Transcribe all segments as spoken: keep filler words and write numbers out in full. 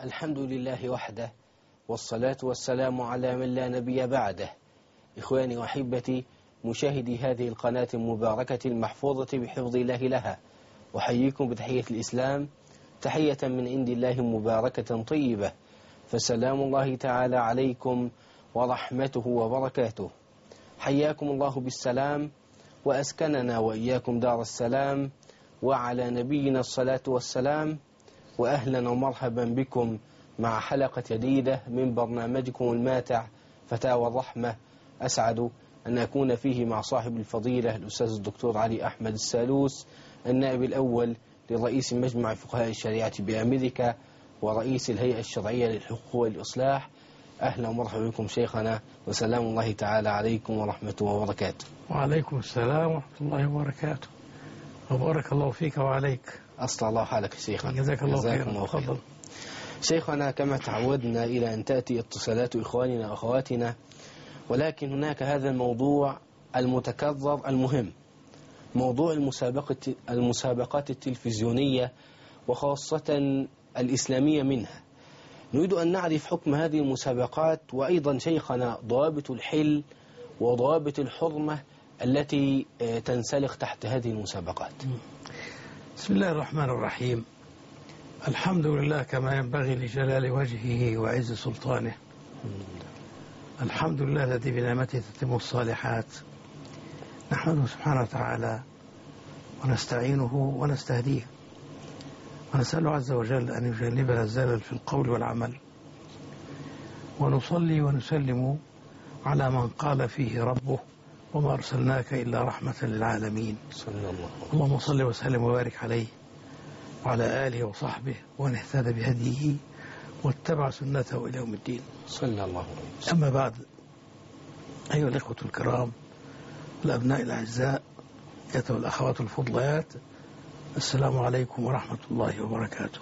الحمد لله وحده، والصلاة والسلام على من لا نبي بعده. إخواني وأحبتي مشاهدي هذه القناة المباركة المحفوظة بحفظ الله لها، أحييكم بتحية الإسلام، تحية من عند الله مباركة طيبة، فسلام الله تعالى عليكم ورحمته وبركاته. حياكم الله بالسلام، وأسكننا وإياكم دار السلام، وعلى نبينا الصلاة والسلام. وأهلا ومرحبا بكم مع حلقة جديدة من برنامجكم الماتع فتاوى الرحمة. أسعد أن أكون فيه مع صاحب الفضيلة الأستاذ الدكتور علي أحمد السالوس، النائب الأول لرئيس مجمع فقهاء الشريعة بأمريكا ورئيس الهيئة الشرعية للحقوق والإصلاح. أهلا ومرحبا بكم شيخنا، وسلام الله تعالى عليكم ورحمته وبركاته. وعليكم السلام ورحمة الله وبركاته، وبارك الله فيك وعليك. أصلح الله حالك شيخنا، جزاك الله خيرا. تفضل شيخنا. كما تعودنا إلى أن تأتي اتصالات إخواننا وأخواتنا، ولكن هناك هذا الموضوع المتكرر المهم، موضوع المسابقة المسابقات التلفزيونية وخاصة الإسلامية منها. نريد أن نعرف حكم هذه المسابقات، وأيضا شيخنا ضوابط الحل وضوابط الحرمة التي تنسلخ تحت هذه المسابقات. بسم الله الرحمن الرحيم. الحمد لله كما ينبغي لجلال وجهه وعز سلطانه. الحمد لله الذي بنعمته تتم الصالحات. نحمده سبحانه وتعالى ونستعينه ونستهديه، ونسأله عز وجل أن يجنبنا الزلل في القول والعمل، ونصلي ونسلم على من قال فيه ربه وما أرسلناك إلا رحمة للعالمين. صلى الله. اللهم صل وسلم وبارك عليه وعلى آله وصحبه ومن اهتدى بهديه واتبع سنته إلى يوم الدين. صلى الله عليه وسلم. أما بعد، أيها الإخوة الكرام، الأبناء الأعزاء، أيها الأخوات الفضليات، السلام عليكم ورحمة الله وبركاته.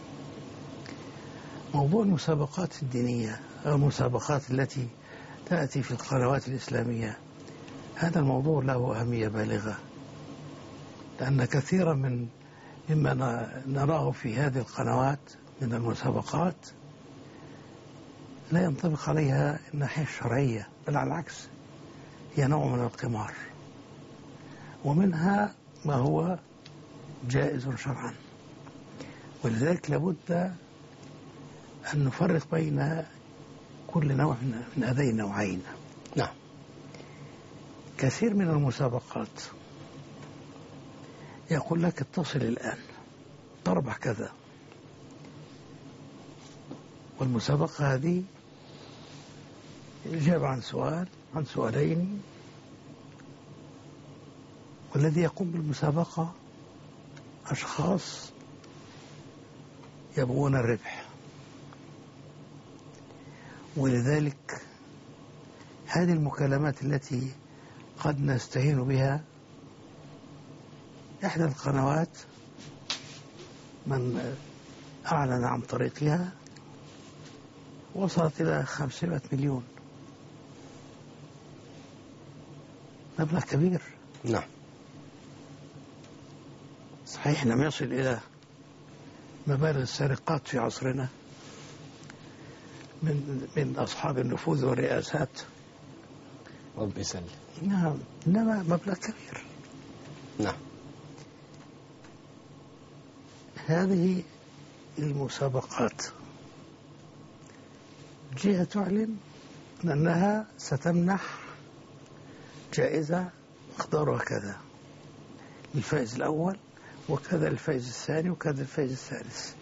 موضوع المسابقات الدينية أو المسابقات التي تأتي في القنوات الإسلامية، هذا الموضوع له أهمية بالغة، لأن كثيرا من مما نراه في هذه القنوات من المسابقات لا ينطبق عليها الناحية الشرعية، بل على العكس هي نوع من القمار، ومنها ما هو جائز شرعا. ولذلك لابد أن نفرق بين كل نوع من هذين النوعين. نعم. كثير من المسابقات يقول لك اتصل الآن تربح كذا، والمسابقة هذه إجابة عن سؤال عن سؤالين، والذي يقوم بالمسابقة أشخاص يبغون الربح. ولذلك هذه المكالمات التي قد نستهين بها، إحدى القنوات من أعلن عن طريقها وصلت إلى خمسمائة مليون، مبلغ كبير. نعم. صحيح لم يصل إلى مبالغ السرقات في عصرنا من من أصحاب النفوذ والرئاسات، رب يسلم. نعم، إنما مبلغ كبير. نعم. هذه المسابقات جهة تعلن أنها ستمنح جائزة مقدارها كذا للفائز الأول، وكذا الفائز الثاني، وكذا الفائز الثالث،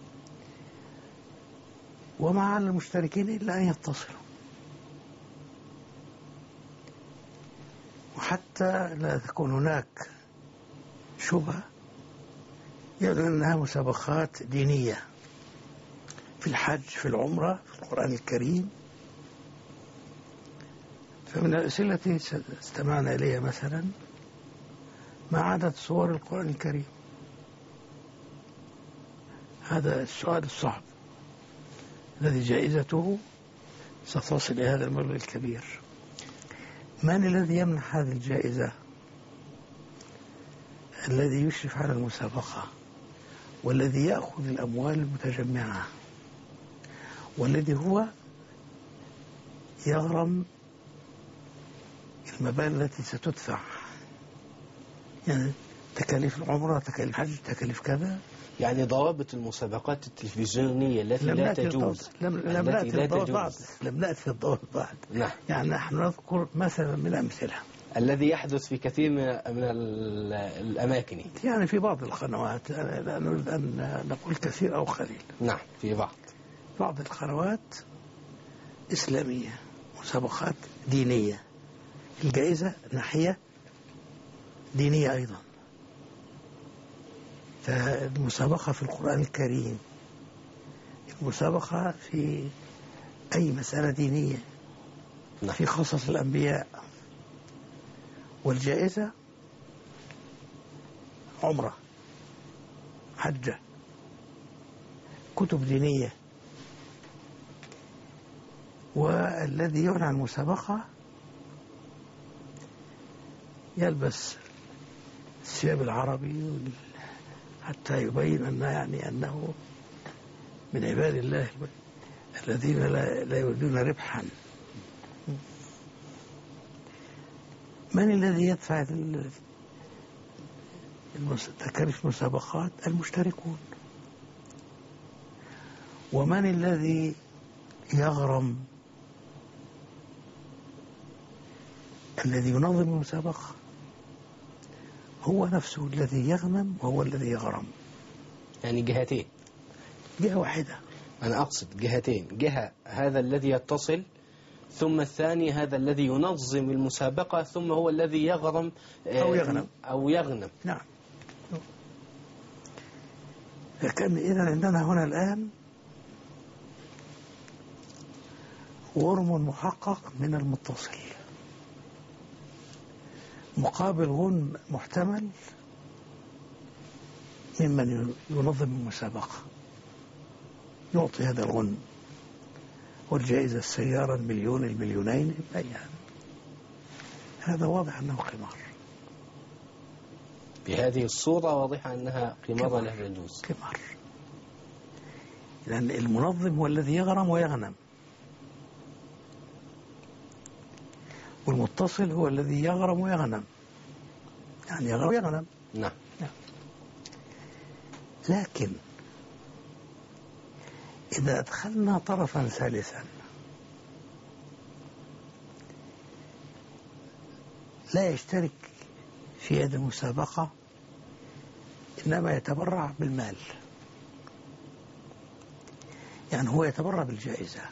وما على المشتركين إلا أن يتصلوا، وحتى لا تكون هناك شبهة يعلن أنها مسابقات دينية في الحج، في العمرة، في القرآن الكريم. فمن الأسئلة التي استمعنا إليها مثلا ما عدد صور القرآن الكريم؟ هذا السؤال الصعب الذي جائزته ستصل إلى هذا المبلغ الكبير. من الذي يمنح هذه الجائزة؟ الذي يشرف على المسابقة والذي يأخذ الأموال المتجمعة. والذي هو يغرم المبالغ التي ستدفع، يعني تكاليف العمرة، تكاليف الحج، تكاليف كذا. يعني ضوابط المسابقات التلفزيونية التي لا تجوز، لم, لم التي نأتي لا الضوابط بعد تجوز. لم نأتي الضوابط بعد. نعم. يعني نحن نذكر مثلا من الأمثلة الذي يحدث في كثير من من ال- الأماكن. يعني في بعض القنوات، أنا لا نريد أن نقول كثير أو قليل. نعم، في بعض بعض القنوات إسلامية، مسابقات دينية، الجائزة ناحية دينية أيضا. فالمسابقة في القرآن الكريم، المسابقة في أي مسألة دينية، نعم. في قصص الأنبياء، والجائزة عمرة، حجة، كتب دينية. والذي يعنى عن المسابقة يلبس الثياب العربي حتى يبين أن يعني أنه من عباد الله الذين لا, لا يريدون ربحا. من الذي يدفع تكاليف المسابقات؟ المشتركون. ومن الذي يغرم؟ الذي ينظم المسابقة هو نفسه الذي يغنم وهو الذي يغرم. يعني جهتين، جهة واحدة. أنا أقصد جهتين، جهة هذا الذي يتصل، ثم الثاني هذا الذي ينظم المسابقة، ثم هو الذي يغرم أو يغنم أو يغنم. نعم. لكن إذا عندنا هنا الآن غرم محقق من المتصل مقابل غنم محتمل ممن ينظم المسابقة، يعطي هذا الغنم والجائزة السيارة المليون المليونين. يعني هذا واضح أنه قمار. بهذه الصورة واضحة أنها قمار لا يجوز. قمار، لأن المنظم هو الذي يغرم ويغنم، والمتصل هو الذي يغرم ويغنم، يعني يغرم ويغنم. نعم. نعم. لكن إذا أدخلنا طرفا ثالثا لا يشترك في هذه المسابقة، إنما يتبرع بالمال، يعني هو يتبرع بالجائزة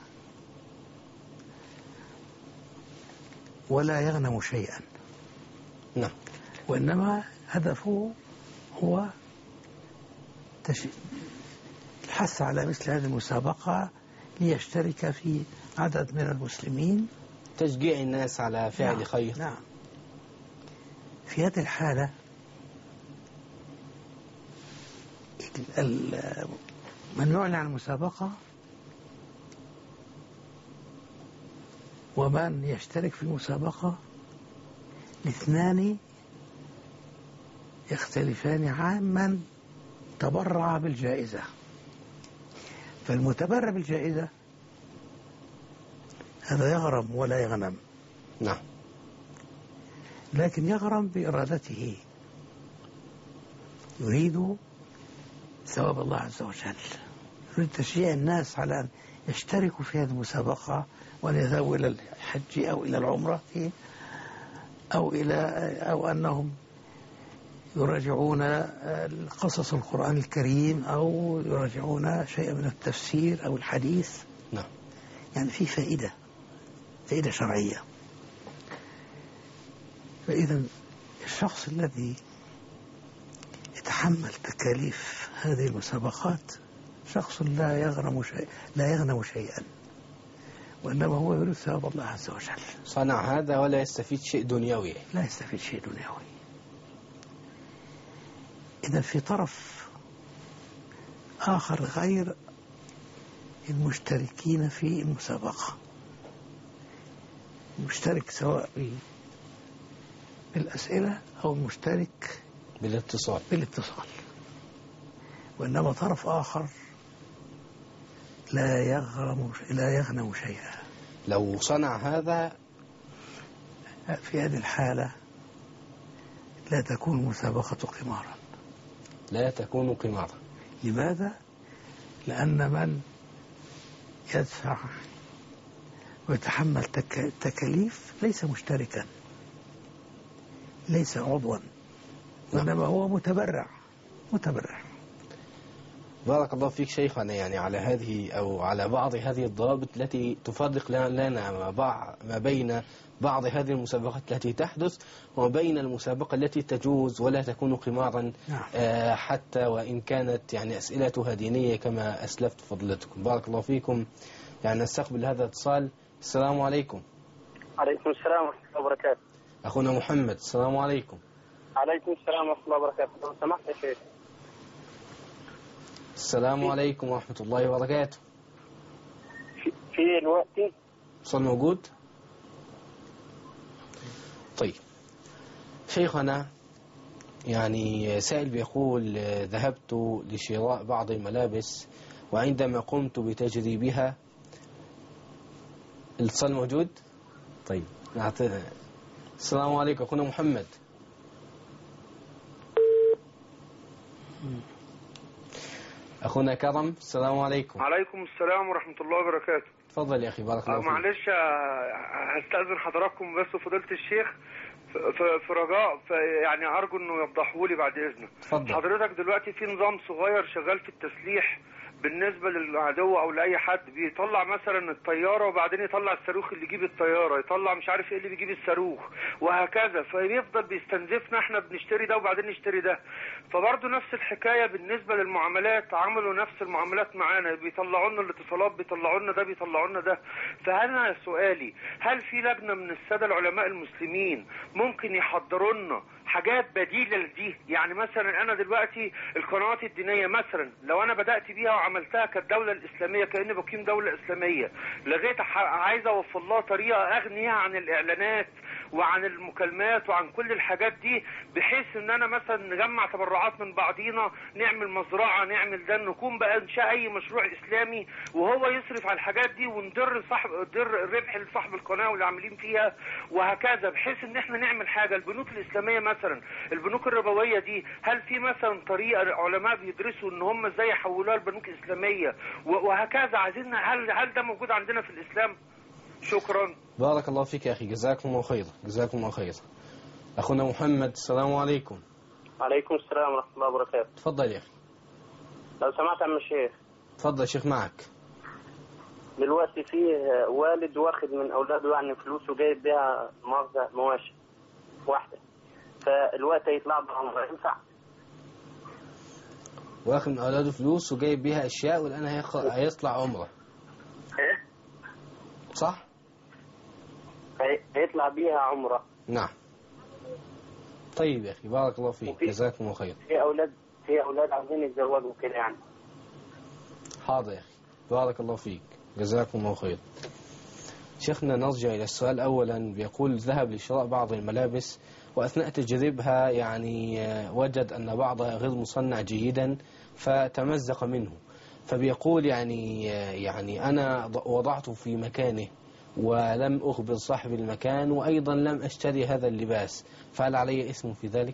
ولا يغنم شيئا. نعم. وإنما هدفه هو الحث على مثل هذه المسابقة ليشترك في عدد من المسلمين، تشجيع الناس على فعل نعم. خير. نعم. في هذه الحالة من يعلن عن المسابقة ومن يشترك في المسابقة الاثنان يختلفان عن من تبرع بالجائزة. فالمتبرع بالجائزة هذا يغرم ولا يغنم. نعم. لكن يغرم بإرادته، يريد ثواب الله عز وجل، يريد تشجيع الناس على أن يشتركوا في هذه المسابقة وأن يذهبوا إلى الحج أو إلى العمرة أو إلى أو أنهم يراجعون قصص القرآن الكريم أو يراجعون شيئا من التفسير أو الحديث. نعم. يعني في فائدة فائدة شرعية. فإذا الشخص الذي يتحمل تكاليف هذه المسابقات شخص لا يغنم شيء لا يغنم شيئا، وإنما هو يريد ثواب الله عز وجل. صنع هذا ولا يستفيد شيء دنيوي. لا يستفيد شيء دنيوي. إذا في طرف آخر غير المشتركين في المسابقة، المشترك سواء بالأسئلة أو المشترك بالاتصال بالاتصال وإنما طرف آخر لا يغرم لا يغنم شيئا. لو صنع هذا في هذه الحالة لا تكون مسابقة قمارا. لا تكون قمارا. لماذا؟ لأن من يدفع ويتحمل تك... تكاليف ليس مشتركا، ليس عضوا، وإنما هو متبرع متبرع. بارك الله فيك شيخنا. يعني على هذه أو على بعض هذه الضوابط التي تفرق لنا ما بين بعض هذه المسابقات التي تحدث وبين المسابقة التي تجوز ولا تكون قمارا. نعم. آه حتى وإن كانت يعني أسئلتها دينية كما أسلفت فضلتكم. بارك الله فيكم. يعني نستقبل هذا الاتصال. السلام عليكم. عليكم السلام ورحمة الله وبركاته. أخونا محمد. السلام عليكم. عليكم السلام ورحمة الله وبركاته. لو سمحت يا شيخ. السلام عليكم ورحمة الله وبركاته. في, في الوقت اتصال موجود. طيب شيخنا، يعني سائل بيقول ذهبت لشراء بعض الملابس وعندما قمت بتجريبها. الاتصال موجود. طيب نعطينا. السلام عليكم أخونا محمد. أخونا كرم. السلام عليكم. عليكم السلام ورحمة الله وبركاته. تفضل يا أخي. بارك الله فيك. معلش هستأذن حضراتكم بس فضيلة الشيخ في رجاء يعني أرجو إنه يوضحوا لي بعد إذنك. تفضل. حضرتك دلوقتي في نظام صغير شغال في التسليح بالنسبة للعدو أو لأي حد، بيطلع مثلا الطيارة وبعدين يطلع الصاروخ اللي يجيب الطيارة، يطلع مش عارف ايه اللي بيجيب الصاروخ وهكذا، فبيفضل بيستنزفنا احنا بنشتري ده وبعدين نشتري ده. فبرضه نفس الحكاية بالنسبة للمعاملات، عملوا نفس المعاملات معانا، بيطلعوا لنا الاتصالات، بيطلعوا لنا ده، بيطلعوا لنا ده. فأنا سؤالي، هل في لجنة من السادة العلماء المسلمين ممكن يحضروا لنا حاجات بديلة لدي؟ يعني مثلا أنا دلوقتي القنوات الدينية مثلا لو أنا بدأت بيها وعملتها كالدولة الإسلامية كأني بقيم دولة إسلامية، لغاية عايز أوفر لها طريقة أغنيها عن الإعلانات وعن المكالمات وعن كل الحاجات دي، بحيث ان انا مثلا نجمع تبرعات من بعضينا، نعمل مزرعة، نعمل ده، نكون بقى انشاء اي مشروع اسلامي وهو يصرف على الحاجات دي وندر صاحب در الربح لصاحب القناة واللي عاملين فيها وهكذا، بحيث ان احنا نعمل حاجة. البنوك الاسلامية مثلا، البنوك الربوية دي، هل في مثلا طريقة علماء بيدرسوا ان هم ازاي يحولوها البنوك الاسلامية وهكذا؟ عايزين هل هل ده موجود عندنا في الاسلام؟ شكرا. بارك الله فيك يا أخي. جزاكم الله خيرا. جزاكم الله خيرا. أخونا محمد. السلام عليكم. عليكم السلام ورحمة الله وبركاته. تفضل يا أخي. لو سمعت عم الشيخ. تفضل يا شيخ معك. دلوقتي فيه والد واخد من أولاده يعني فلوس وجايب بيها مؤاخذة مواشي واحدة، فالوقت يطلع بعمرة، ينفع؟ واخد من أولاده فلوس وجايب بيها أشياء والآن هيطلع عمره. إيه؟ صح؟ هيطلع بيها عمره. نعم. طيب يا أخي. بارك الله فيك. جزاكم الله خير. في أولاد في أولاد عاوزين يتزوجوا كده يعني. حاضر يا أخي. بارك الله فيك. جزاكم الله خير. شيخنا نرجع إلى السؤال. أولا بيقول ذهب لشراء بعض الملابس وأثناء تجريبها يعني وجد أن بعضها غير مصنع جيدا فتمزق منه، فبيقول يعني يعني أنا وضعته في مكانه ولم أخبر صاحب المكان وأيضا لم أشتري هذا اللباس، فهل علي اسم في ذلك؟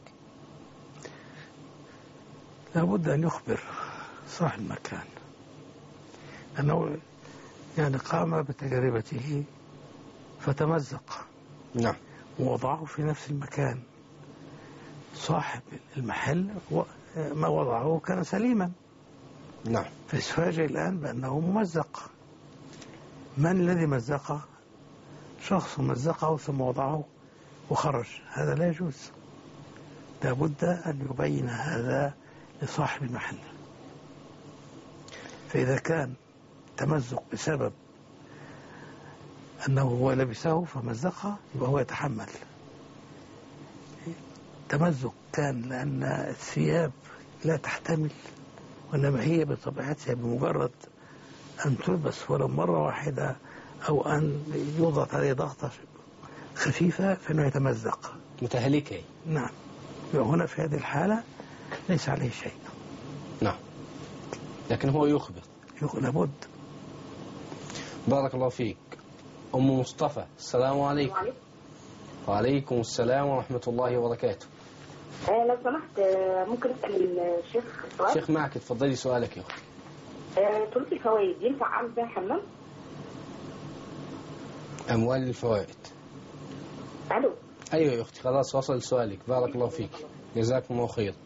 لابد أن يخبر صاحب المكان أنه يعني قام بتجربته فتمزق. نعم. ووضعه في نفس المكان. صاحب المحل ما وضعه كان سليما. نعم. فيتفاجئ الآن بأنه ممزق. من الذي مزقه؟ شخص مزقه ثم وضعه وخرج. هذا لا يجوز. لابد أن يبين هذا لصاحب المحل. فإذا كان تمزق بسبب أنه هو لبسه فمزقه يبقى هو يتحمل. تمزق كان لأن الثياب لا تحتمل، وإنما هي بطبيعتها بمجرد أن تلبس ولو مرة واحدة أو أن يضغط عليه ضغطة خفيفة فإنه يتمزق. متهلكة. نعم. هنا في هذه الحالة ليس عليه شيء. نعم. لكن هو يخبر. يقول لابد. بارك الله فيك. أم مصطفى، السلام عليكم. وعليكم. وعليكم السلام ورحمة الله وبركاته. آه لو سمحت آه ممكن أسأل الشيخ سؤال؟ شيخ معك، اتفضلي سؤالك يا أختي. آه طرق الفوائد ينفع أعمل بيها حمام؟ أموال الفوائد. ألو. أيوة يا أختي، خلاص وصل سؤالك، بارك الله فيك، جزاكم الله خير.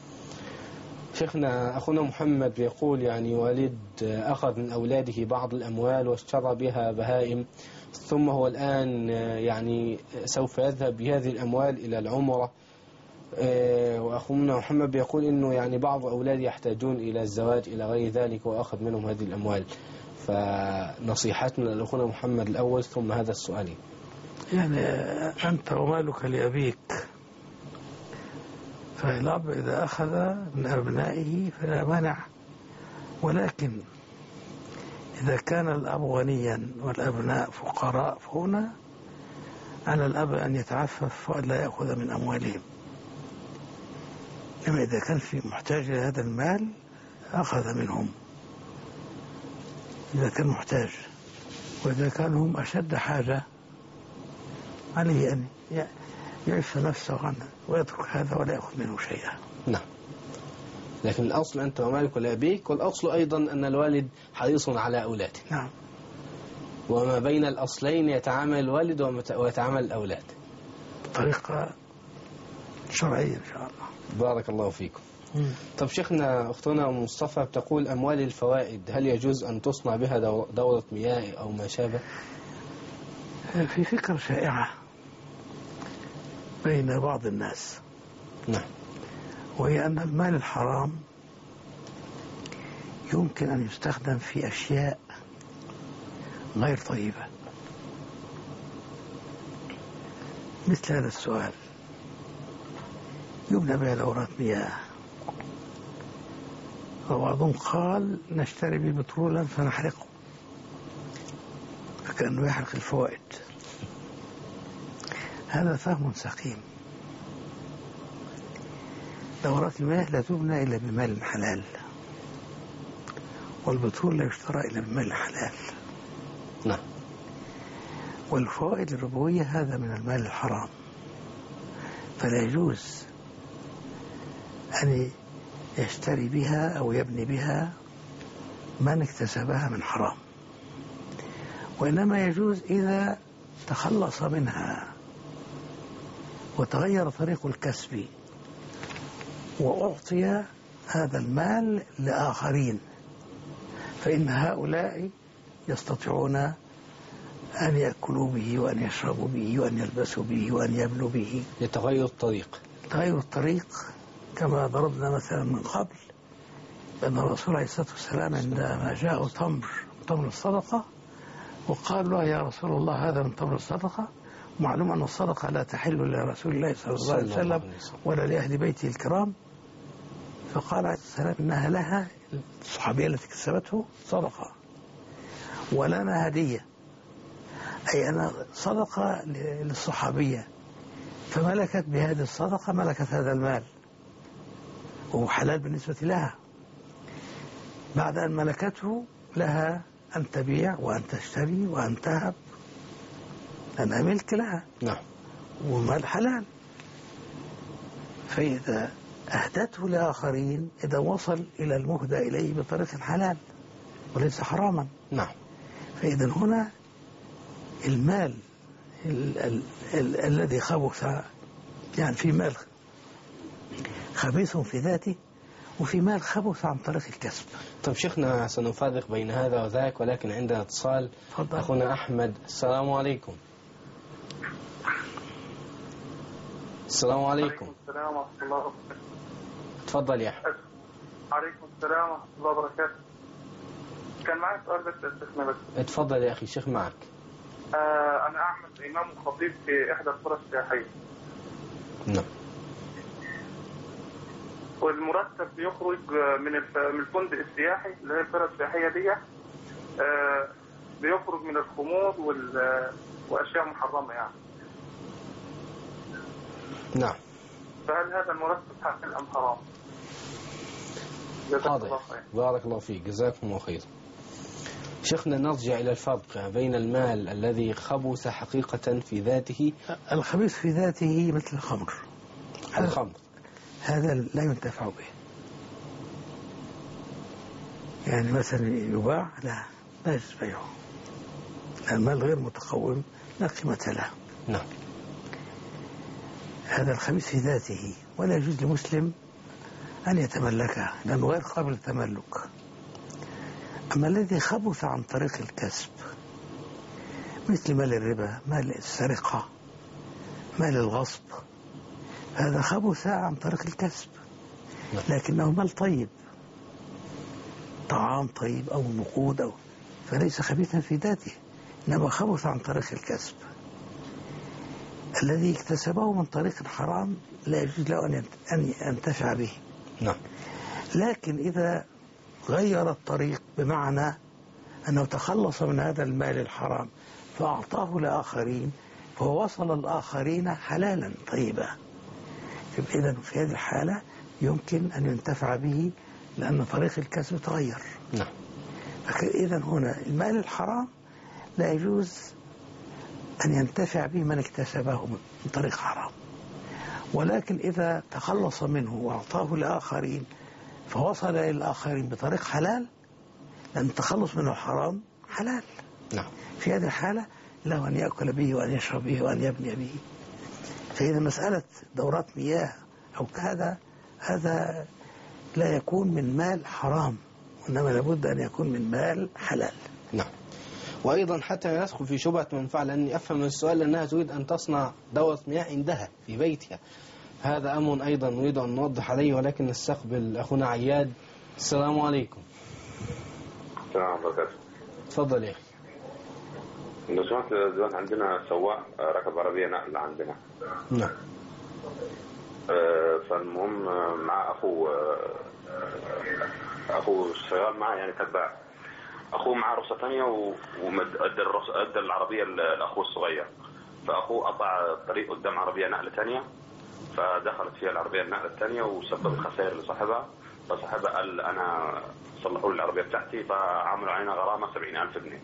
شيخنا أخونا محمد يقول يعني والد أخذ من أولاده بعض الأموال واشترى بها بهائم، ثم هو الآن يعني سوف يذهب بهذه الأموال إلى العمرة، وأخونا محمد يقول إنه يعني بعض أولاده يحتاجون إلى الزواج إلى غير ذلك وأخذ منهم هذه الأموال، فنصيحتنا لأخونا محمد الأول ثم هذا السؤال. يعني أنت ومالك لأبيك، فالأب إذا أخذ من أبنائه فلا مانع، ولكن إذا كان الأب غنيا والأبناء فقراء فهنا على الأب أن يتعفف ولا يأخذ من أموالهم. لما إذا كان في محتاج لهذا المال أخذ منهم إذا كان محتاج، وإذا كانوا هم أشد حاجة عليه أن يعف نفسه عنه ويترك هذا ولا يأخذ منه شيئا. نعم، لكن الأصل أنت ومالك لأبيك، والأصل أيضا أن الوالد حريص على أولاده. نعم، وما بين الأصلين يتعامل الوالد ويتعامل الأولاد بطريقة شرعية إن شاء الله. بارك الله فيكم. مم. طب شيخنا، أختنا أم مصطفى بتقول أموال الفوائد هل يجوز أن تصنع بها دورة مياه أو ما شابه؟ في فكرة شائعة بين بعض الناس. نعم. وهي أن المال الحرام يمكن أن يستخدم في أشياء غير طيبة. مثل هذا السؤال: يبنى بها دورات مياه، وبعضهم قال نشتري به بترولا فنحرقه، فكأنه يحرق الفوائد. هذا فهم سقيم. دورات المياه لا تبنى إلا بمال حلال، والبترول لا يشترى إلا بمال حلال. نعم. والفوائد الربوية هذا من المال الحرام، فلا يجوز أن يشتري بها أو يبني بها من اكتسبها من حرام، وإنما يجوز إذا تخلص منها وتغير طريق الكسب وأعطي هذا المال لآخرين، فإن هؤلاء يستطيعون أن يأكلوا به وأن يشربوا به وأن يلبسوا به وأن يبنوا به. يتغير الطريق. تغير الطريق كما ضربنا مثلا من قبل أن الرسول عليه الصلاة والسلام عندما جاء تمر تمر الصدقة وقال له يا رسول الله هذا من تمر الصدقة، معلوم أن الصدقة لا تحل لرسول الله صلى الله عليه وسلم ولا لأهل بيته الكرام، فقال عليه السلام إنها لها، الصحابية التي كسبته، صدقة ولنا هدية، أي أنا صدقة للصحابية، فملكت بهذه الصدقة ملكت هذا المال وهو حلال بالنسبة لها. بعد أن ملكته لها أن تبيع وأن تشتري وأن تهب، لأنها ملك لها. نعم. ومال حلال، فإذا أهدته لآخرين إذا وصل إلى المهدى إليه بطريق حلال وليس حراما. نعم. فإذا هنا المال ال ال ال الذي خبث، يعني في مال خبيث في ذاته وفي مال خبث عن طريق الكسب. طب شيخنا سنفرق بين هذا وذاك، ولكن عندنا اتصال. فضل. أخونا أحمد، السلام عليكم. السلام عليكم. السلام ورحمة الله وبركاته. تفضل يا أحمد. عليكم السلام ورحمة الله وبركاته. كان معي سؤال بس يا شيخنا بس. اتفضل يا أخي، شيخ معك. آه أنا أحمد، إمام وخطيب في إحدى القرى السياحية. نعم. والمرتب بيخرج من من الفندق السياحي اللي هي القرى السياحية دي، آه بيخرج من الخمور وأشياء محرمة يعني. نعم. فهل هذا المرتب حلال أم حرام؟ حاضر، بارك الله فيك، جزاكم الله خير. شيخنا نرجع إلى الفرق بين المال الذي خبث حقيقة في ذاته. الخبيث في ذاته مثل الخمر. الخمر هذا لا ينتفع به. يعني مثلا يباع، لا لا يجوز بيعه. المال غير متقوم لا قيمة له. نعم. هذا الخبيث في ذاته، ولا يجوز لمسلم أن يتملكه لأنه غير قابل للتملك. أما الذي خبث عن طريق الكسب مثل مال الربا، مال السرقة، مال الغصب، هذا خبث عن طريق الكسب، لكنه مال طيب، طعام طيب أو نقود أو فليس خبيثا في ذاته، إنما خبث عن طريق الكسب. الذي اكتسبه من طريق حرام لا يجوز له أن ينتفع به. نعم. لكن إذا غير الطريق بمعنى أنه تخلص من هذا المال الحرام فأعطاه لآخرين فهو وصل الآخرين حلالا طيبا، إذن في هذه الحالة يمكن أن ينتفع به لأن طريق الكسب تغير. نعم. إذن هنا المال الحرام لا يجوز أن ينتفع به من اكتسبه من طريق حرام، ولكن إذا تخلص منه وأعطاه لآخرين فوصل إلى الآخرين بطريق حلال، لأن التخلص منه الحرام حلال. نعم. في هذه الحالة له أن يأكل به وأن يشرب به وأن يبني به. فإذا مسألة دورات مياه أو كذا هذا لا يكون من مال حرام، وإنما لابد أن يكون من مال حلال. نعم. وأيضا حتى ندخل في شبهة منفعة، لأني أفهم من السؤال أنها تريد أن تصنع دورة مياه عندها في بيتها، هذا أمر أيضا نريد أن نوضح عليه، ولكن نستقبل أخونا عياد. السلام عليكم. السلام عليكم. تفضل يا أخي. لو سمحت دلوقتي عندنا سواق ركب عربية نقل عندنا. نعم. آه فالمهم مع أخوه أخوه شغال معه يعني تبع، أخوه معه رخصة ثانية وأدى الرخصة أدى العربية لأخوه الصغير، فأخوه قطع الطريق قدام عربية نقل ثانية فدخلت فيها العربية النقل الثانية وسبب خسائر لصاحبها، فصاحبها قال أنا صلحوا لي العربية بتاعتي فعملوا علينا غرامة سبعين ألف جنيه.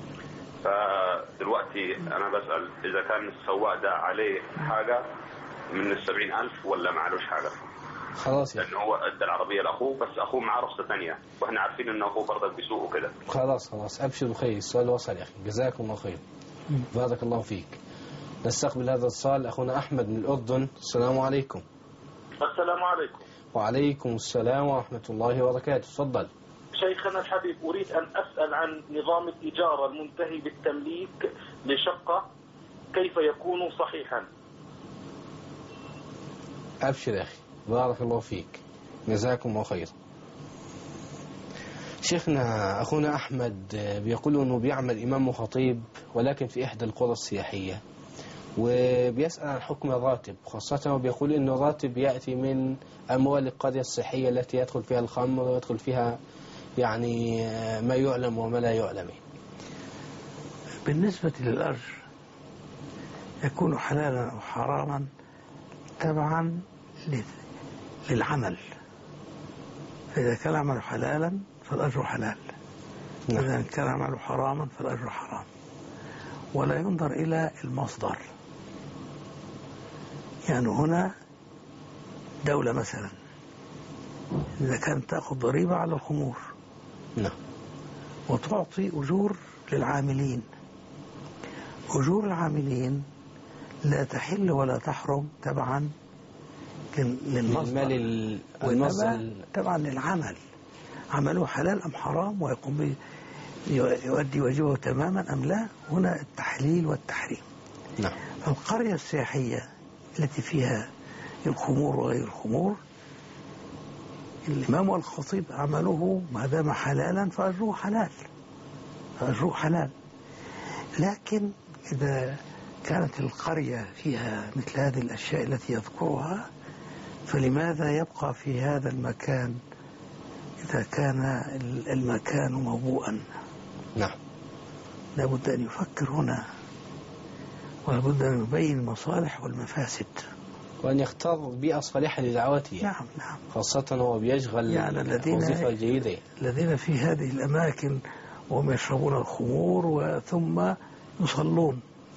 فدلوقتي أنا بسأل إذا كان السواق ده عليه حاجة من السبعين ألف ولا ما عليهوش حاجة؟ خلاص لأنه هو أدى العربية لأخوه بس أخوه معاه رخصة ثانية وإحنا عارفين إنه أخوه برضك بيسوق وكده. خلاص خلاص أبشر بخير، السؤال وصل يا أخي، جزاكم الله خير. بارك الله فيك. نستقبل هذا الاتصال أخونا أحمد من الأردن. السلام عليكم. السلام عليكم. وعليكم السلام ورحمة الله وبركاته. تفضل. شيخنا الحبيب، أريد أن أسأل عن نظام الإجارة المنتهي بالتمليك لشقة كيف يكون صحيحا؟ أبشر يا أخي، بارك الله فيك، جزاكم الله خير. شيخنا أخونا أحمد بيقول أنه بيعمل إمام وخطيب ولكن في إحدى القرى السياحية، وبيسأل عن حكم الراتب، خاصة وبيقول أنه الراتب يأتي من أموال القرية الصحية التي يدخل فيها الخمر ويدخل فيها يعني ما يعلم وما لا يعلم. بالنسبة للأجر يكون حلالا أو حراما تبعا للعمل، فإذا كان العمل حلالا فالأجر حلال، إذا كان العمل حراما فالأجر حرام، ولا ينظر إلى المصدر. يعني هنا دولة مثلا إذا كانت تأخذ ضريبة على الخمور نعم وتعطي أجور للعاملين، أجور العاملين لا تحل ولا تحرم تبعا للمصدر، وإنما تبعا للعمل، عمله حلال أم حرام ويقوم يؤدي واجبه تماما أم لا، هنا التحليل والتحريم. نعم. فالقرية السياحية التي فيها الخمور وغير الخمور الإمام والخطيب عمله ما دام حلالا فأجره حلال، فأجره حلال. لكن إذا كانت القرية فيها مثل هذه الأشياء التي يذكرها فلماذا يبقى في هذا المكان إذا كان المكان موبوءا؟ نعم. لابد أن يفكر هنا، ولابد أن يبين المصالح والمفاسد، وأن يختار بيئة صالحة لدعوته. نعم نعم. خاصة هو بيشغل يعني الذين وظيفة جيدة. الذين في هذه الأماكن وهم يشربون الخمور وثم يصلون،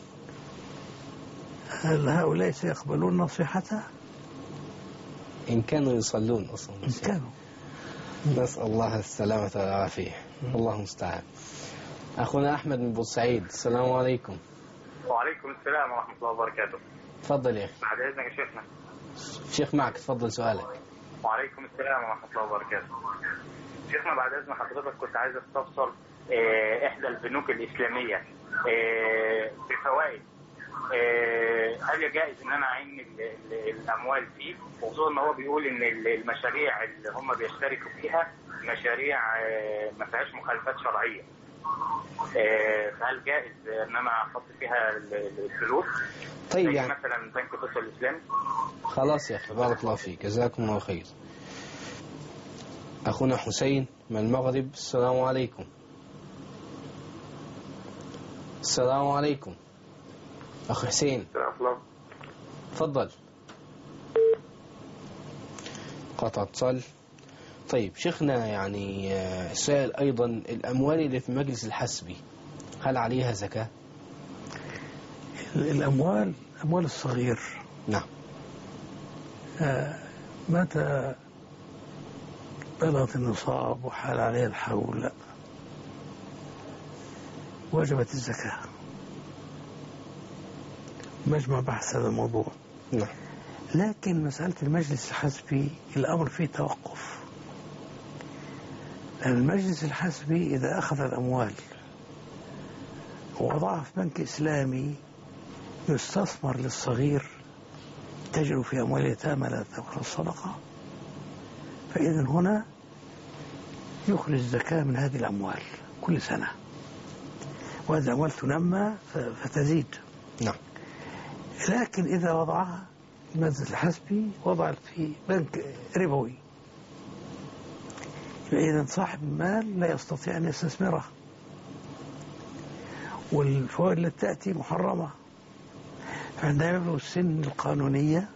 هل هؤلاء سيقبلون نصيحته؟ إن كانوا يصلون أصلا. إن كانوا. نسأل الله السلامة والعافية. الله المستعان. أخونا أحمد من بورسعيد، السلام عليكم. وعليكم السلام ورحمة الله وبركاته. تفضل يا أخي. بعد إذنك يا شيخنا. الشيخ معك، تفضل سؤالك. وعليكم السلام ورحمة الله وبركاته. شيخنا بعد إذن حضرتك كنت عايز استفسر اه إحدى البنوك الإسلامية اه بفوائد، اه هل يجائز إن أنا أعين الأموال فيه، خصوصا إن هو بيقول إن المشاريع اللي هم بيشتركوا فيها مشاريع اه ما فيهاش مخالفات شرعية، فهل جائز ان انا احط فيها الفلوس؟ طيب يعني مثلا بنك فيصل الاسلامي. خلاص يا اخي، بارك الله فيك، جزاكم الله خير. اخونا حسين من المغرب، السلام عليكم. السلام عليكم اخ حسين. السلام. تفضل. قطع اتصال. طيب شيخنا، يعني سائل أيضا، الأموال اللي في مجلس الحسبي هل عليها زكاة؟ الأموال أموال الصغير، نعم، آه متى بلغت النصاب وحال عليها الحول وجبت الزكاة. مجمع بحث هذا الموضوع. نعم. لكن مسألة المجلس الحسبي الأمر فيه توقف. المجلس الحسبي إذا أخذ الأموال ووضعها في بنك إسلامي يستثمر للصغير تجري في أموال اليتامى لا تأكل الصدقة، فإذا هنا يخرج الزكاة من هذه الأموال كل سنة، وهذه الأموال تنمى فتزيد. نعم. لكن إذا وضعها المجلس الحسبي وضعت في بنك ربوي، فإذا صاحب المال لا يستطيع أن يستثمره، والفوائد التي تأتي محرمة. فعندما يبلغ السن القانونية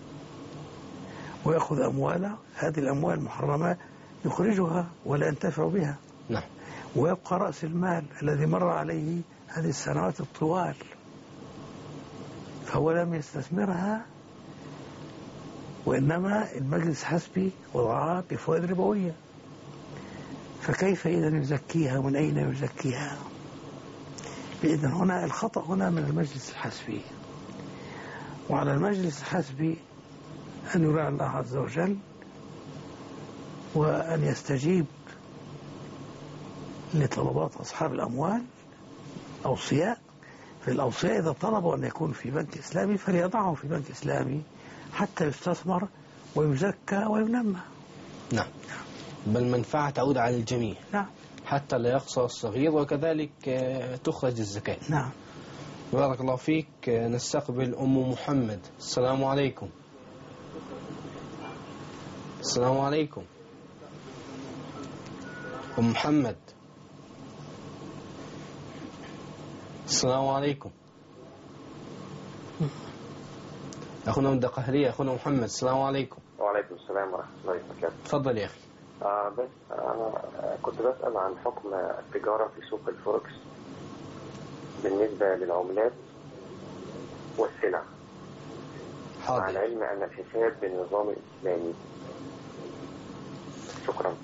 ويأخذ أمواله، هذه الأموال محرمة يخرجها ولا ينتفع بها. نعم. ويبقى رأس المال الذي مر عليه هذه السنوات الطوال، فهو لم يستثمرها، وإنما المجلس الحسبي وضعها بفوائد ربوية. فكيف إذا يزكيها؟ من أين يزكيها؟ إذن هنا الخطأ هنا من المجلس الحسبي، وعلى المجلس الحسبي أن يراعي الله عز وجل وأن يستجيب لطلبات أصحاب الأموال. أوصياء، في الأوصياء إذا طلبوا أن يكون في بنك إسلامي فليضعه في بنك إسلامي حتى يستثمر ويزكى وينمى. نعم. بل منفعة تعود على الجميع. نعم. حتى لا يقصى الصغير، وكذلك تخرج الزكاة. نعم. بارك الله فيك. نستقبل أم محمد، السلام عليكم. السلام عليكم أم محمد. السلام عليكم. أخونا من القهرية، أخونا محمد، السلام عليكم. وعليكم السلام ورحمة الله وبركاته. تفضل يا أخي. آه بس أنا كنت بسأل عن حكم التجارة في سوق الفوركس بالنسبة للعملات والسلع. حاضر. مع العلم أن الحساب بالنظام الإسلامي. شكرا.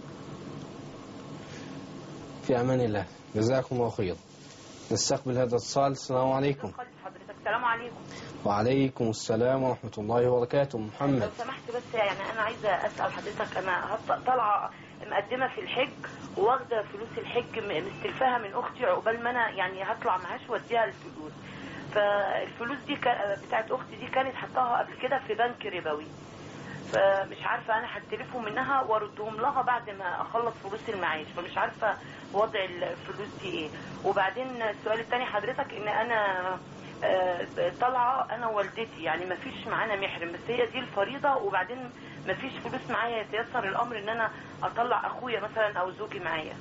في أمان الله، جزاكم الله خير. نستقبل هذا الاتصال. السلام عليكم. حضرتك السلام عليكم. وعليكم السلام ورحمة الله وبركاته. محمد لو سمحت بس، يعني أنا عايزة أسأل حضرتك، أنا طالعة مقدمة في الحج وواخدة فلوس الحج مستلفاها من أختي عقبال ما أنا يعني هطلع معاش وأديها الفلوس. فالفلوس دي بتاعت أختي دي كانت حطاها قبل كده في بنك ربوي، فمش عارفة أنا هستلفهم منها وأردهم لها بعد ما أخلص فلوس المعاش، فمش عارفة وضع الفلوس دي إيه. وبعدين السؤال الثاني حضرتك، إن أنا طالعة أنا ووالدتي، يعني ما فيش معانا محرم، بس هي دي الفريضة، وبعدين ما فيش فلوس معايا، يتيسر الأمر إن أنا أطلع أخويا مثلا أو زوجي معايا.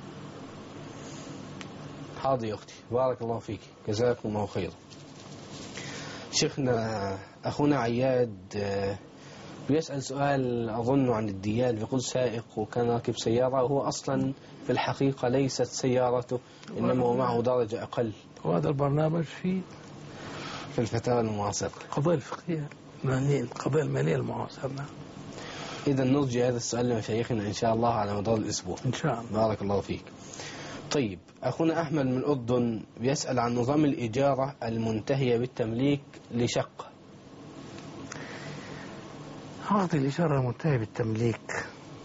حاضر يا أختي، بارك الله فيك، جزاكم الله خير. شيخنا أخونا عياد بيسأل سؤال أظن عن الديان، بيقول سائق وكان راكب سيارة وهو أصلا في الحقيقة ليست سيارته إنما هو معه درجة أقل. وهذا البرنامج في في الفتاوى المعاصرة القضايا الفقهية القضايا المالية المعاصرة. إذا نرجع هذا السؤال لمشايخنا إن شاء الله على مدار الأسبوع إن شاء الله. بارك الله فيك. طيب أخونا أحمد من الأردن بيسأل عن نظام الإجارة المنتهية بالتمليك لشقة. عقد الإجارة المنتهية بالتمليك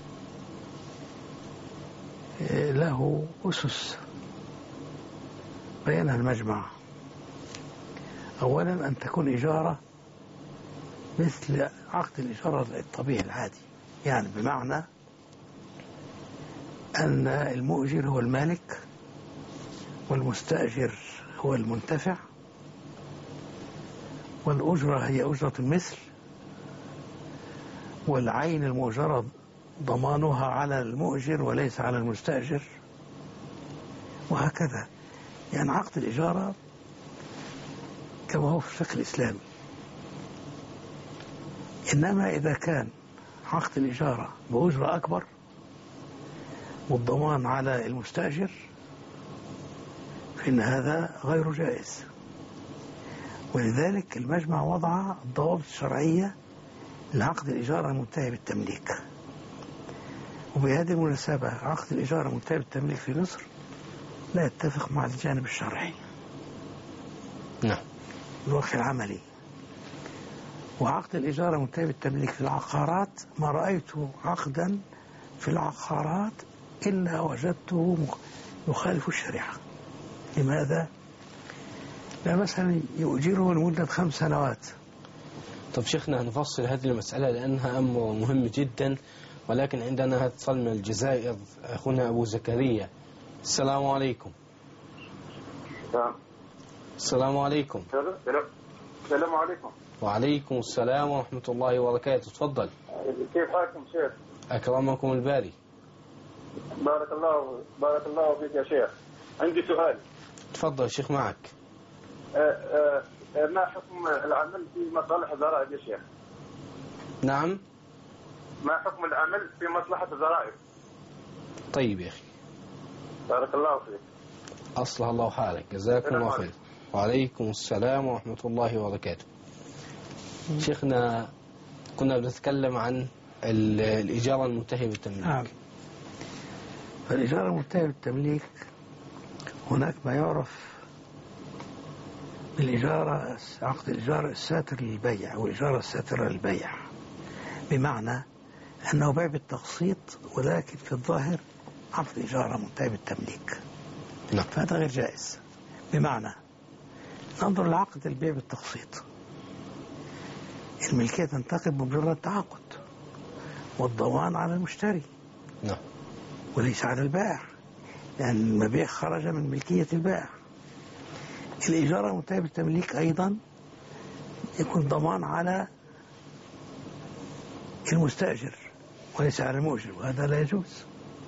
له أسس بيانها المجمع. أولا أن تكون إجارة مثل عقد الإجارة الطبيعي العادي، يعني بمعنى أن المؤجر هو المالك والمستأجر هو المنتفع، والأجرة هي أجرة المثل، والعين المؤجرة ضمانها على المؤجر وليس على المستأجر، وهكذا. يعني عقد الإجارة كما هو في الفقه الإسلامي. إنما إذا كان عقد الإجارة بأجرة أكبر والضمان على المستأجر فإن هذا غير جائز. ولذلك المجمع وضع الضوابط الشرعية لعقد الإجارة المنتهي بالتمليك. وبهذه المناسبة عقد الإجارة المنتهي بالتمليك في مصر لا يتفق مع الجانب الشرعي. نعم. الواقع العملي. وعقد الإجارة المنتهي بالتمليك في العقارات ما رأيت عقدا في العقارات إلا وجدته يخالف الشريعة. لماذا؟ لا مثلا يؤجره لمدة خمس سنوات. طب شيخنا هنفصل هذه المسألة لأنها أمر مهم جدا، ولكن عندنا اتصال من الجزائر أخونا أبو زكريا. السلام عليكم. السلام عليكم. السلام عليكم. وعليكم السلام ورحمة الله وبركاته. تفضل. كيف حالكم شيخ؟ أكرمكم الباري. بارك الله بارك الله فيك يا شيخ. عندي سؤال. تفضل شيخ معك. أه أه ما حكم العمل في مصالح الضرائب يا شيخ؟ نعم. ما حكم العمل في مصلحة الضرائب؟ طيب يا أخي. بارك الله فيك. أصلح الله حالك، جزاكم الله خير. وعليكم السلام ورحمة الله وبركاته. شيخنا كنا بنتكلم عن الإجارة المنتهية بالتمليك. نعم. فالإجارة المنتهية بالتمليك هناك ما يعرف بالإجارة عقد الإجارة الساتر للبيع والإجارة الساترة للبيع، بمعنى أنه بيع بالتقسيط ولكن في الظاهر عقد إجارة منتهية بالتمليك. نعم. فهذا غير جائز. بمعنى ننظر لعقد البيع بالتقسيط، الملكية تنتقل بمجرد تعاقد والضمان على المشتري. نعم. وليس على البائع، لأن المبيع خرج من ملكية البائع. الإجارة المنتهية بالتمليك أيضا يكون ضمان على المستأجر وليس على المؤجر، وهذا لا يجوز.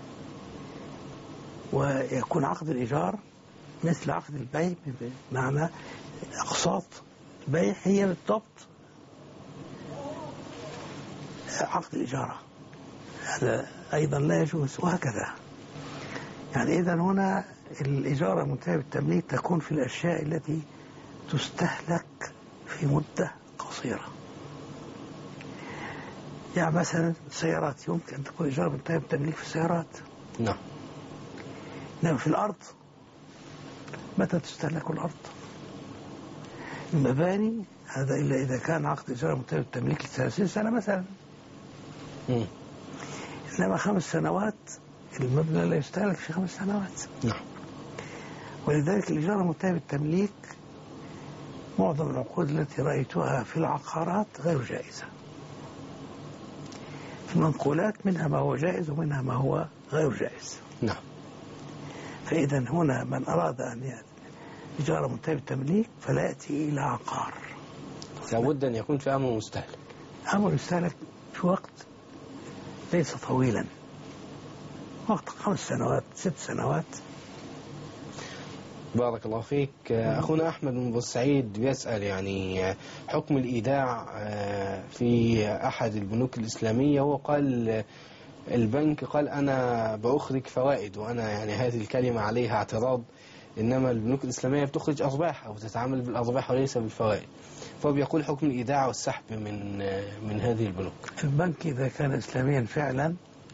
ويكون عقد الإيجار مثل عقد البيع، بمعنى أقساط البيع هي بالضبط عقد الإجارة، هذا أيضا لا يجوز، وهكذا. يعني إذن هنا الإجارة المنتهية بالتمليك تكون في الأشياء التي تستهلك في مدة قصيرة. يعني مثلا السيارات يمكن أن تكون إجارة منتهية بالتمليك في السيارات. نعم. إنما في الأرض متى تستهلك الأرض؟ المباني هذا إلا إذا كان عقد إجارة منتهية بالتمليك لثلاثين سنة مثلا. م. إنما خمس سنوات المبنى لا يستهلك في خمس سنوات. نعم. ولذلك الإجارة المنتهية بالتمليك معظم العقود التي رأيتها في العقارات غير جائزة. في المنقولات منها ما هو جائز ومنها ما هو غير جائز. نعم. فإذا هنا من أراد أن يأتي إجارة منتهية بالتمليك فلا يأتي إلى عقار، لابد أن يكون في أمر مستهلك. أمر مستهلك في وقت ليس طويلا، وقت خمس سنوات ست سنوات. بارك الله فيك. أخونا أحمد من بورسعيد بيسأل يعني حكم الإيداع في أحد البنوك الإسلامية. هو قال البنك قال أنا بأخرج فوائد، وأنا يعني هذه الكلمة عليها اعتراض، إنما البنوك الإسلامية بتخرج أرباح أو تتعامل بالأرباح وليس بالفوائد. فبيقول حكم الإيداع والسحب من من هذه البنوك. البنك إذا كان إسلاميا فعلا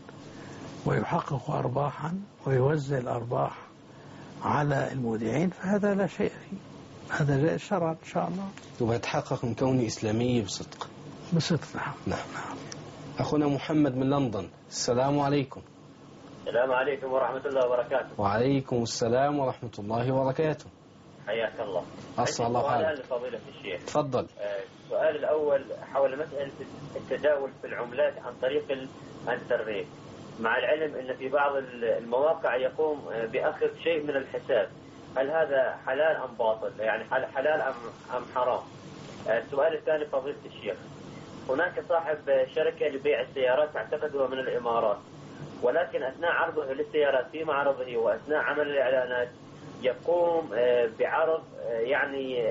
ويحقق أرباحا ويوزع الأرباح على المودعين فهذا لا شيء فيه، هذا جاء الشرع إن شاء الله. ويتحقق من كونه إسلامي بصدق. بصدق نعم. نعم. أخونا محمد من لندن، السلام عليكم. السلام عليكم ورحمة الله وبركاته. وعليكم السلام ورحمة الله وبركاته. حياك الله. أصل الله حالك. لفضيلة الشيخ. تفضل. السؤال الأول حول مسألة التداول في العملات عن طريق الانترنت، مع العلم أن في بعض المواقع يقوم بأخذ شيء من الحساب، هل هذا حلال أم باطل؟ يعني حلال أم أم حرام؟ السؤال الثاني فضيلة الشيخ، هناك صاحب شركة لبيع السيارات أعتقد هو من الإمارات، ولكن أثناء عرضه للسيارات في معرضه وأثناء عمل الإعلانات يقوم بعرض يعني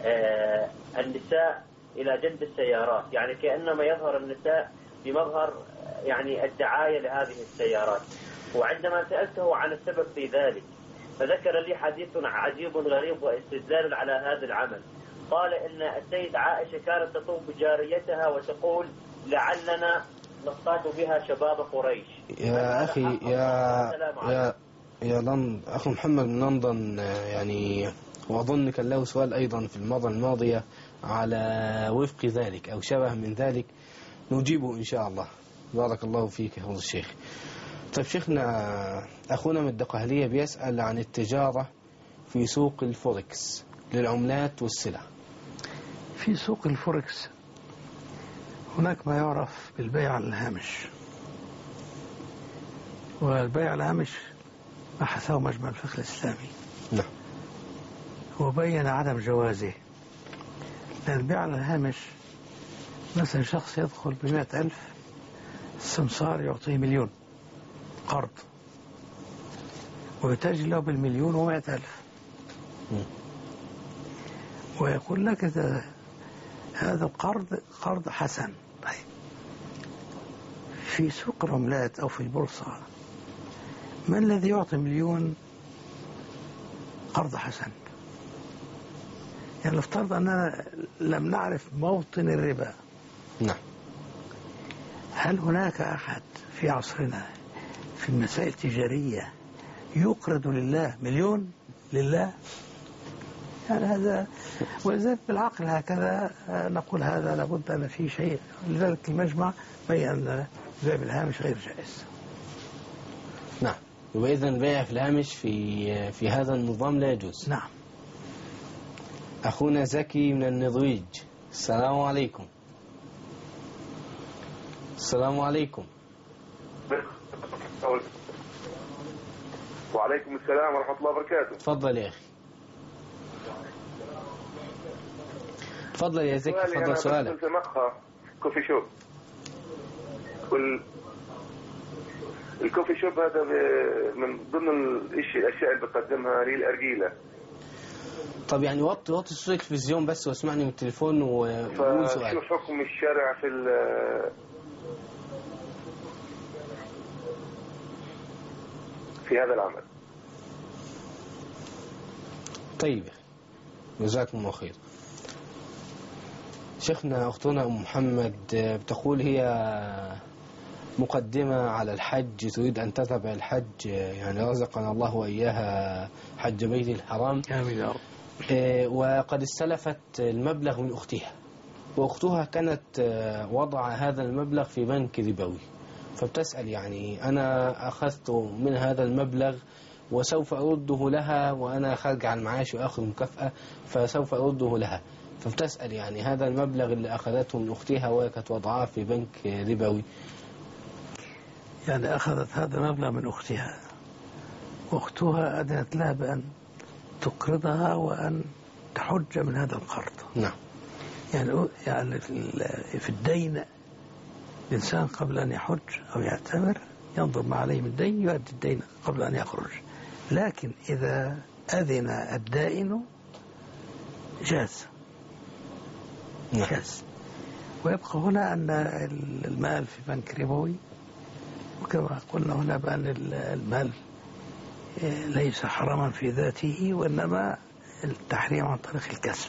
النساء إلى جنب السيارات، يعني كأنما يظهر النساء بمظهر يعني الدعاية لهذه السيارات. وعندما سألته عن السبب في ذلك فذكر لي حديث عجيب غريب واستدلال على هذا العمل. قال إن السيدة عائشة كانت تطوف بجاريتها وتقول لعلنا نصطاد بها شباب قريش. يا أخي يا يا يا لن أخو محمد من لندن، يعني وأظن كان له سؤال أيضا في المرة الماضية على وفق ذلك أو شبه من ذلك، نجيبه إن شاء الله. بارك الله فيك يا فضل الشيخ. طيب شيخنا، أخونا من الدقهلية بيسأل عن التجارة في سوق الفوركس للعملات والسلع. في سوق الفوركس هناك ما يعرف بالبيع على الهامش، والبيع على الهامش بحثه مجمع الفقه الإسلامي. نعم. وبين عدم جوازه، لأن البيع على الهامش مثلا شخص يدخل بمئة ألف، السمسار يعطيه مليون قرض ويتاجر له بالمليون ومئة ألف، ويقول لك هذا القرض قرض حسن. طيب في سوق العملات أو في البورصة من الذي يعطي مليون قرض حسن؟ يعني افترض أننا لم نعرف موطن الربا. نعم. هل هناك أحد في عصرنا في المسائل التجارية يقرض لله مليون لله؟ يعني هذا، ولذلك بالعقل هكذا نقول هذا لابد أن في شيء. لذلك المجمع بين أن البيع بالهامش غير جائز. نعم. وإذا البيع في الهامش في في هذا النظام لا يجوز. نعم. أخونا زكي من النرويج، السلام عليكم. السلام عليكم. وعليكم السلام ورحمة الله وبركاته. تفضل يا أخي. تفضل يا زكي، تفضل سؤالك. سمخها كوفي شوب، وال... الكوفي شوب هذا من ضمن الأشياء اللي بقدمها هي الأرجيلة. طب يعني وطي وطي صوت التلفزيون بس واسمعني من التليفون وقول سؤالك. فشو حكم الشرع في ال في هذا العمل؟ طيب جزاكم الله خير. شيخنا، أختنا أم محمد بتقول هي مقدمة على الحج، تريد أن تتبع الحج، يعني رزقنا الله وإياها حج بيت الحرام. آمين يا رب. وقد استلفت المبلغ من أختها، وأختها كانت وضع هذا المبلغ في بنك ربوي، فبتسأل يعني أنا أخذت من هذا المبلغ وسوف أرده لها، وأنا خارج عن معاش وأخذ مكافأة فسوف أرده لها، فبتسأل يعني هذا المبلغ اللي أخذته من أختها وكانت وضعها في بنك ربوي، يعني أخذت هذا المبلغ من أختها وأختها أذنت لها بأن تقرضها وأن تحج من هذا القرض. نعم. يعني يعني في الدين الإنسان قبل أن يحج أو يعتمر ينظر ما عليه من الدين يؤدي الدين قبل أن يخرج، لكن إذا أذن الدائن جاز جاز. ويبقى هنا أن المال في بنك ربوي، وكما قلنا هنا بأن المال ليس حراما في ذاته، وإنما التحريم عن طريق الكسب.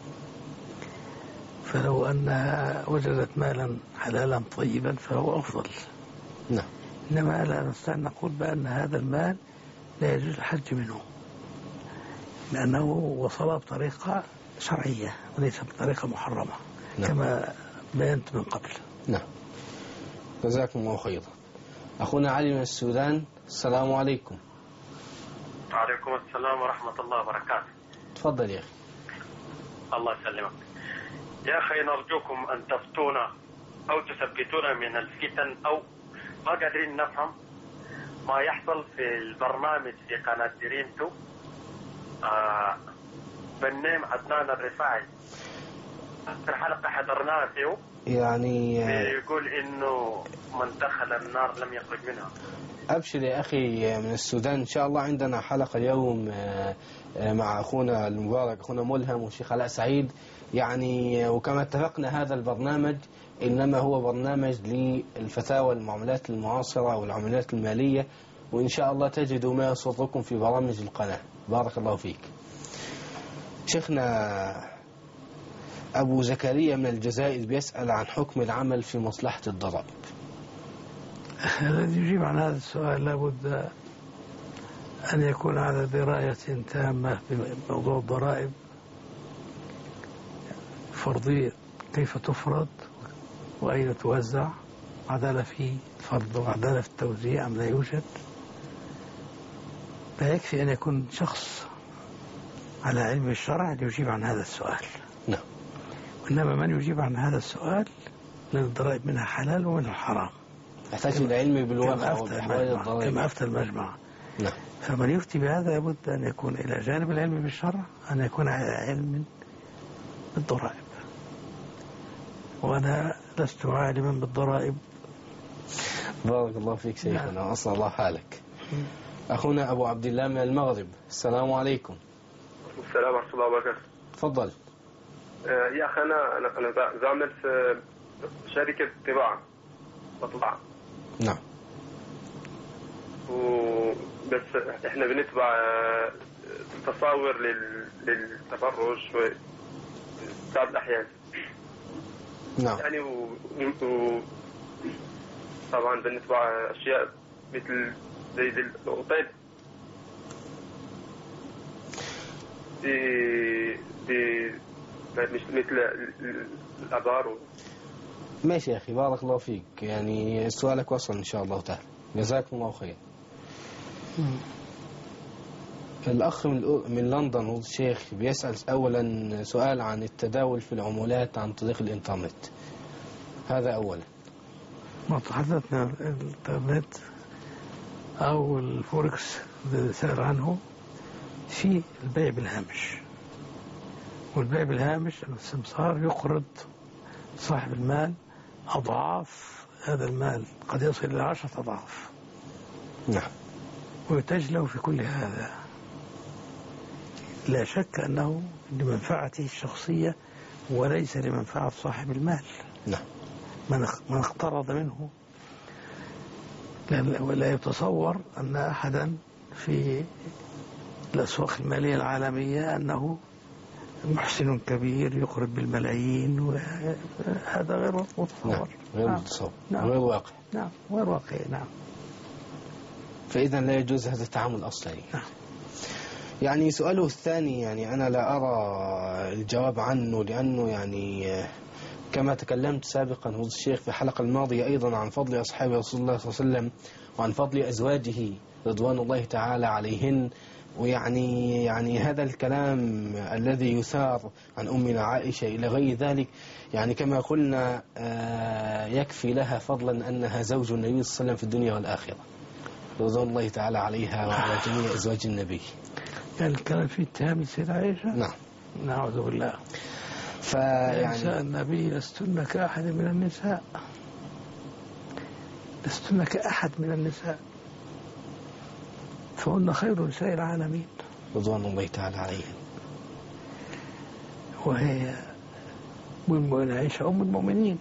فلو أنها وجدت مالا حلالا طيبا فهو أفضل. نعم. إنما لا نستطيع أن نقول بأن هذا المال لا يجوز الحج منه، لأنه وصل بطريقة شرعية وليس بطريقة محرمة. نعم. كما بينت من قبل. نعم. جزاكم الله خيرا. أخونا علي من السودان، السلام عليكم. وعليكم السلام ورحمة الله وبركاته. تفضل يا أخي. الله يسلمك يا أخي، نرجوكم أن تفتونا أو تثبتونا من الفتن، أو ما قادرين نفهم ما يحصل في البرنامج في قناة دريمتو. آه بالنيم عدنان الرفاعي، آخر حلقة حضرناها فيه يعني بيقول إنه من دخل النار لم يخرج منها. أبشر يا أخي من السودان، إن شاء الله عندنا حلقة اليوم مع أخونا المبارك أخونا ملهم والشيخ علاء سعيد يعني. وكما اتفقنا هذا البرنامج إنما هو برنامج للفتاوى المعاملات المعاصرة والعمليات المالية، وإن شاء الله تجدوا ما يسركم في برامج القناة. بارك الله فيك. شيخنا أبو زكريا من الجزائر بيسأل عن حكم العمل في مصلحة الضرائب. الذي يجيب عن هذا السؤال لابد أن يكون على دراية تامة بموضوع الضرائب، فرضية كيف تفرض وأين توزع، عدالة في الفرض وعدالة في التوزيع أم لا يوجد. لا يكفي أن يكون شخص على علم الشرع ليجيب عن هذا السؤال. نعم. وإنما من يجيب عن هذا السؤال لأن الضرائب منها حلال ومنها حرام. يحتاج العلم بالواقع وبأحوال الضرائب كما أفتى المجمع. نعم. فمن يفتي بهذا لابد أن يكون إلى جانب العلم بالشرع أن يكون على علم بالضرائب، وأنا لست عالما بالضرائب. بارك الله فيك شيخنا، أصل الله حالك. أخونا أبو عبد الله من المغرب، السلام عليكم. السلام ورحمة الله وبركاته. تفضل. يا أخي أنا أنا أنا بعمل في شركة طباعة مطبعة. نعم. وبس إحنا بنطبع تصاور لل للتفرج في بعض الأحيان. نعم. يعني و... و... طبعا بنطبع أشياء مثل زي القطيب دي دي مش مثل الأبار. ماشي يا أخي، بارك الله فيك. يعني سؤالك وصل إن شاء الله تعالى، جزاكم الله خير. الأخ من لندن هو الشيخ بيسأل أولا سؤال عن التداول في العملات عن طريق الإنترنت. هذا أولا. ما تحدثنا الإنترنت أو الفوركس الذي سأل عنه في البيع بالهامش، والبيع بالهامش السمسار يقرض صاحب المال أضعاف هذا المال، قد يصل إلى عشرة أضعاف. نعم. ويتج له في كل هذا. لا شك أنه لمنفعته الشخصية وليس لمنفعة صاحب المال. نعم. من اقترض منه ولا يتصور أن أحدا في الأسواق المالية العالمية أنه محسن كبير يقرض بالملايين، وهذا غير متصور. نعم. غير متصور. نعم. غير واقع. نعم. غير واقعي. نعم. فإذا لا يجوز هذا التعامل أصلا. نعم. يعني سؤاله الثاني يعني أنا لا أرى الجواب عنه، لأنه يعني كما تكلمت سابقا هو الشيخ في الحلقة الماضية أيضا عن فضل أصحاب رسول الله صلى الله عليه وسلم وعن فضل أزواجه رضوان الله تعالى عليهن. ويعني يعني هذا الكلام الذي يثار عن أمنا عائشة إلى غير ذلك، يعني كما قلنا يكفي لها فضلا أنها زوج النبي صلى الله عليه وسلم في الدنيا والآخرة رضوان الله تعالى عليها وعلى جميع أزواج النبي. يعني الكلام في اتهام السيدة عائشة. نعم. نعوذ بالله. فيعني نساء النبي لستن كأحد من النساء، لستن كأحد من النساء، فهن خير نساء العالمين. رضوان الله تعالى عليهم. وهي أم عائشة أم المؤمنين،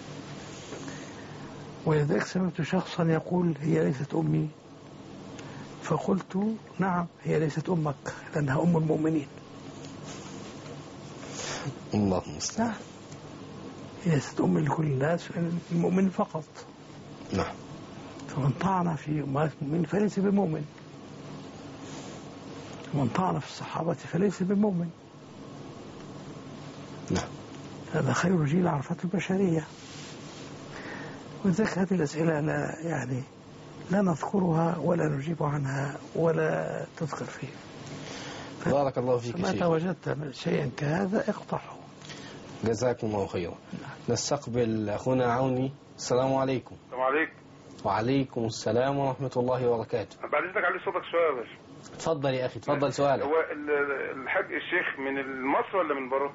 ولذلك سمعت شخصا يقول هي ليست أمي، فقلت نعم هي ليست أمك لأنها أم المؤمنين. الله المستعان. نعم هي ليست أم لكل الناس، المؤمن فقط. نعم. فمن طعن في أمهات المؤمنين فليس بمؤمن، ومن طعن في الصحابة فليس بمؤمن. نعم. هذا خير جيل عرفته البشرية. ولذلك هذه الأسئلة لا يعني لا نذكرها ولا نجيب عنها ولا تذكر فيه. بارك الله فيك فمتى شيخ. وجدت شيئا كهذا اقطعه. جزاكم الله خيرا. نستقبل أخونا عوني. السلام عليكم. السلام عليكم. وعليكم السلام ورحمة الله وبركاته. بعد إذنك علي صوتك شوية يا باشا. اتفضل يا أخي، اتفضل سؤالك. هو الحاج الشيخ من مصر ولا من بره؟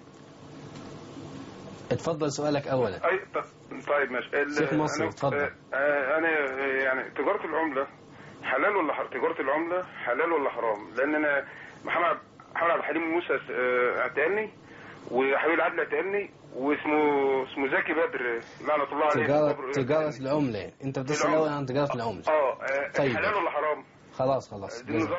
اتفضل سؤالك أولا. أي طيب ماشي. شيخ مصر اتفضل. أنا يعني تجارة العملة حلال ولا حرام؟ تجارة العملة حلال ولا حرام؟ لأن أنا محمد محمد عبد الحليم موسى اعتقلني، وحبيب العدل اعتقلني، واسمه اسمه زكي بدر لعنة الله عليه. تجارة تجارة العملة، أنت بتسأل الأول عن تجارة العملة. اه طيب. حلال ولا حرام؟ خلاص خلاص.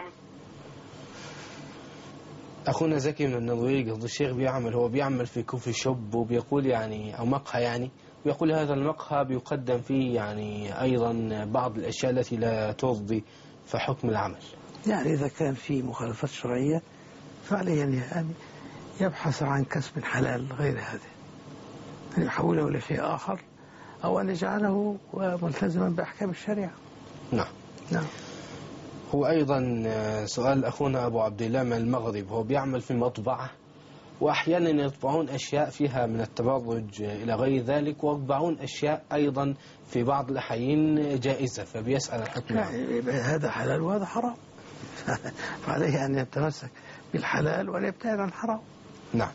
أخونا زكي من النرويج، قصد الشيخ بيعمل هو بيعمل في كوفي شوب، وبيقول يعني أو مقهى يعني، ويقول هذا المقهى بيقدم فيه يعني أيضا بعض الأشياء التي لا ترضي في حكم العمل. يعني إذا كان في مخالفات شرعية فعليه يعني يبحث عن كسب حلال غير هذا، أن يحوله إلى شيء آخر أو أن يجعله ملتزما بأحكام الشريعة. نعم. نعم. هو أيضا سؤال أخونا أبو عبد الله من المغرب، هو بيعمل في مطبعة، وأحيانا يطبعون أشياء فيها من التبرج إلى غير ذلك، ويطبعون أشياء أيضا في بعض الأحيان جائزة، فبيسأل الحكم. يعني هذا حلال وهذا حرام، فعليه أن يتمسك بالحلال وأن يبتعد عن الحرام. نعم.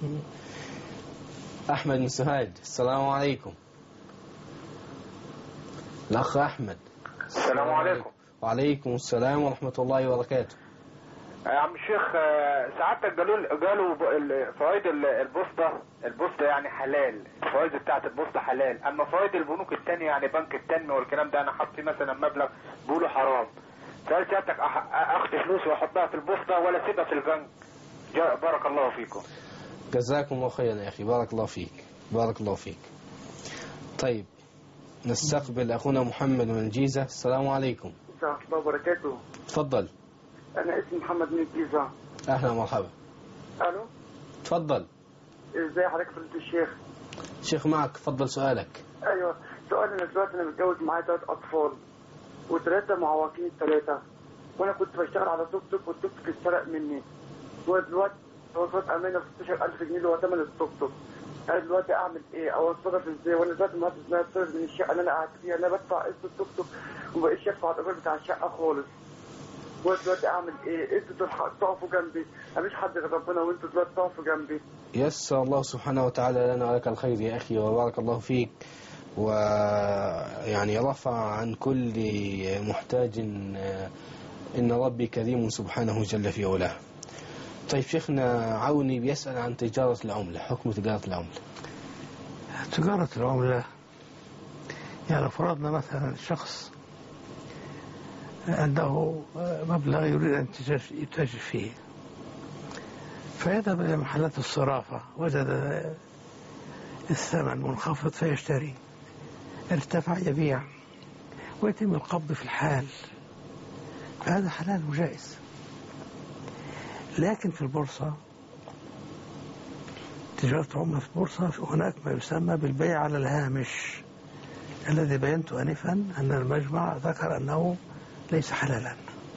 أحمد من سوهاج. السلام عليكم. الأخ أحمد. السلام عليكم. وعليكم السلام ورحمة الله وبركاته. يا عم الشيخ سعادتك قالوا قالوا فوائد البوسطة البوسطة يعني حلال، الفوائد بتاعت البوسطة حلال، اما فوائد البنوك الثانية يعني بنك التنمية والكلام ده انا حاطط فيه مثلا مبلغ بيقولوا حرام. سأل سعادتك اخد فلوسي واحطها في البوسطة ولا اسيبها في البنك؟ بارك الله فيكم. جزاكم الله خيرا يا أخي، بارك الله فيك بارك الله فيك. طيب نستقبل أخونا محمد من الجيزة. السلام عليكم. ورحمة الله وبركاته. تفضل. أنا اسمي محمد من الجيزة. أهلا ومرحبا. ألو. تفضل. إزاي حضرتك فضيلة الشيخ؟ شيخ معك، تفضل سؤالك. أيوه سؤال. أنا دلوقتي أنا متجوز معايا ثلاث أطفال وثلاثة معوقين الثلاثة، وأنا كنت بشتغل على توك توك والتوك توك اتسرق مني، ودلوقتي توصلت أمانة ستاشر ألف جنيه اللي هو ثمن التوك توك. أنا دلوقتي أعمل إيه؟ أو أتصرف إزاي؟ وأنا دلوقتي ما بتصرف من الشقة اللي أنا قاعد فيها، أنا بدفع قسط التوك توك ومبقيتش أدفع الإيجار بتاع الشقة خالص. وأنا دلوقتي أعمل إيه؟ أنتوا تقفوا جنبي، مفيش حد غير ربنا، وأنتوا دلوقتي تقفوا جنبي. يسر الله سبحانه وتعالى لنا ولك الخير يا أخي، وبارك الله فيك، ويعني رفع عن كل محتاج، إن ربي كريم سبحانه جل في علاه. طيب شيخنا عوني بيسأل عن تجارة العملة، حكم تجارة العملة. تجارة العملة يعني فرضنا مثلا شخص عنده مبلغ يريد أن يتاجر فيه، فيذهب إلى محلات الصرافة، وجد الثمن منخفض فيشتري، ارتفع يبيع، ويتم القبض في الحال، فهذا حلال وجائز. لكن في البورصة، تجارة عملة في البورصة، هناك ما يسمى بالبيع على الهامش، الذي بينت آنفا أن المجمع ذكر أنه ليس حلالا،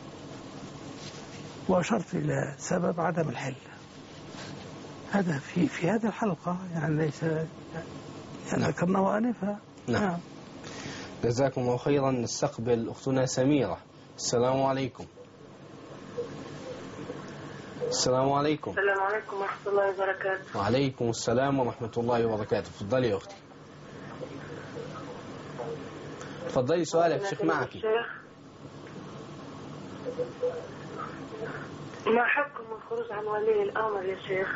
وأشرت إلى سبب عدم الحل. هذا في في هذه الحلقة يعني ليس يعني ذكرناه آنفا. نعم. نعم. جزاكم الله خيرا. نستقبل أختنا سميرة. السلام عليكم. السلام عليكم. السلام عليكم ورحمة الله وبركاته. وعليكم السلام ورحمة الله وبركاته. تفضلي يا أختي. تفضلي سؤالك شيخ معك. ما حكم الخروج عن ولي الأمر يا شيخ؟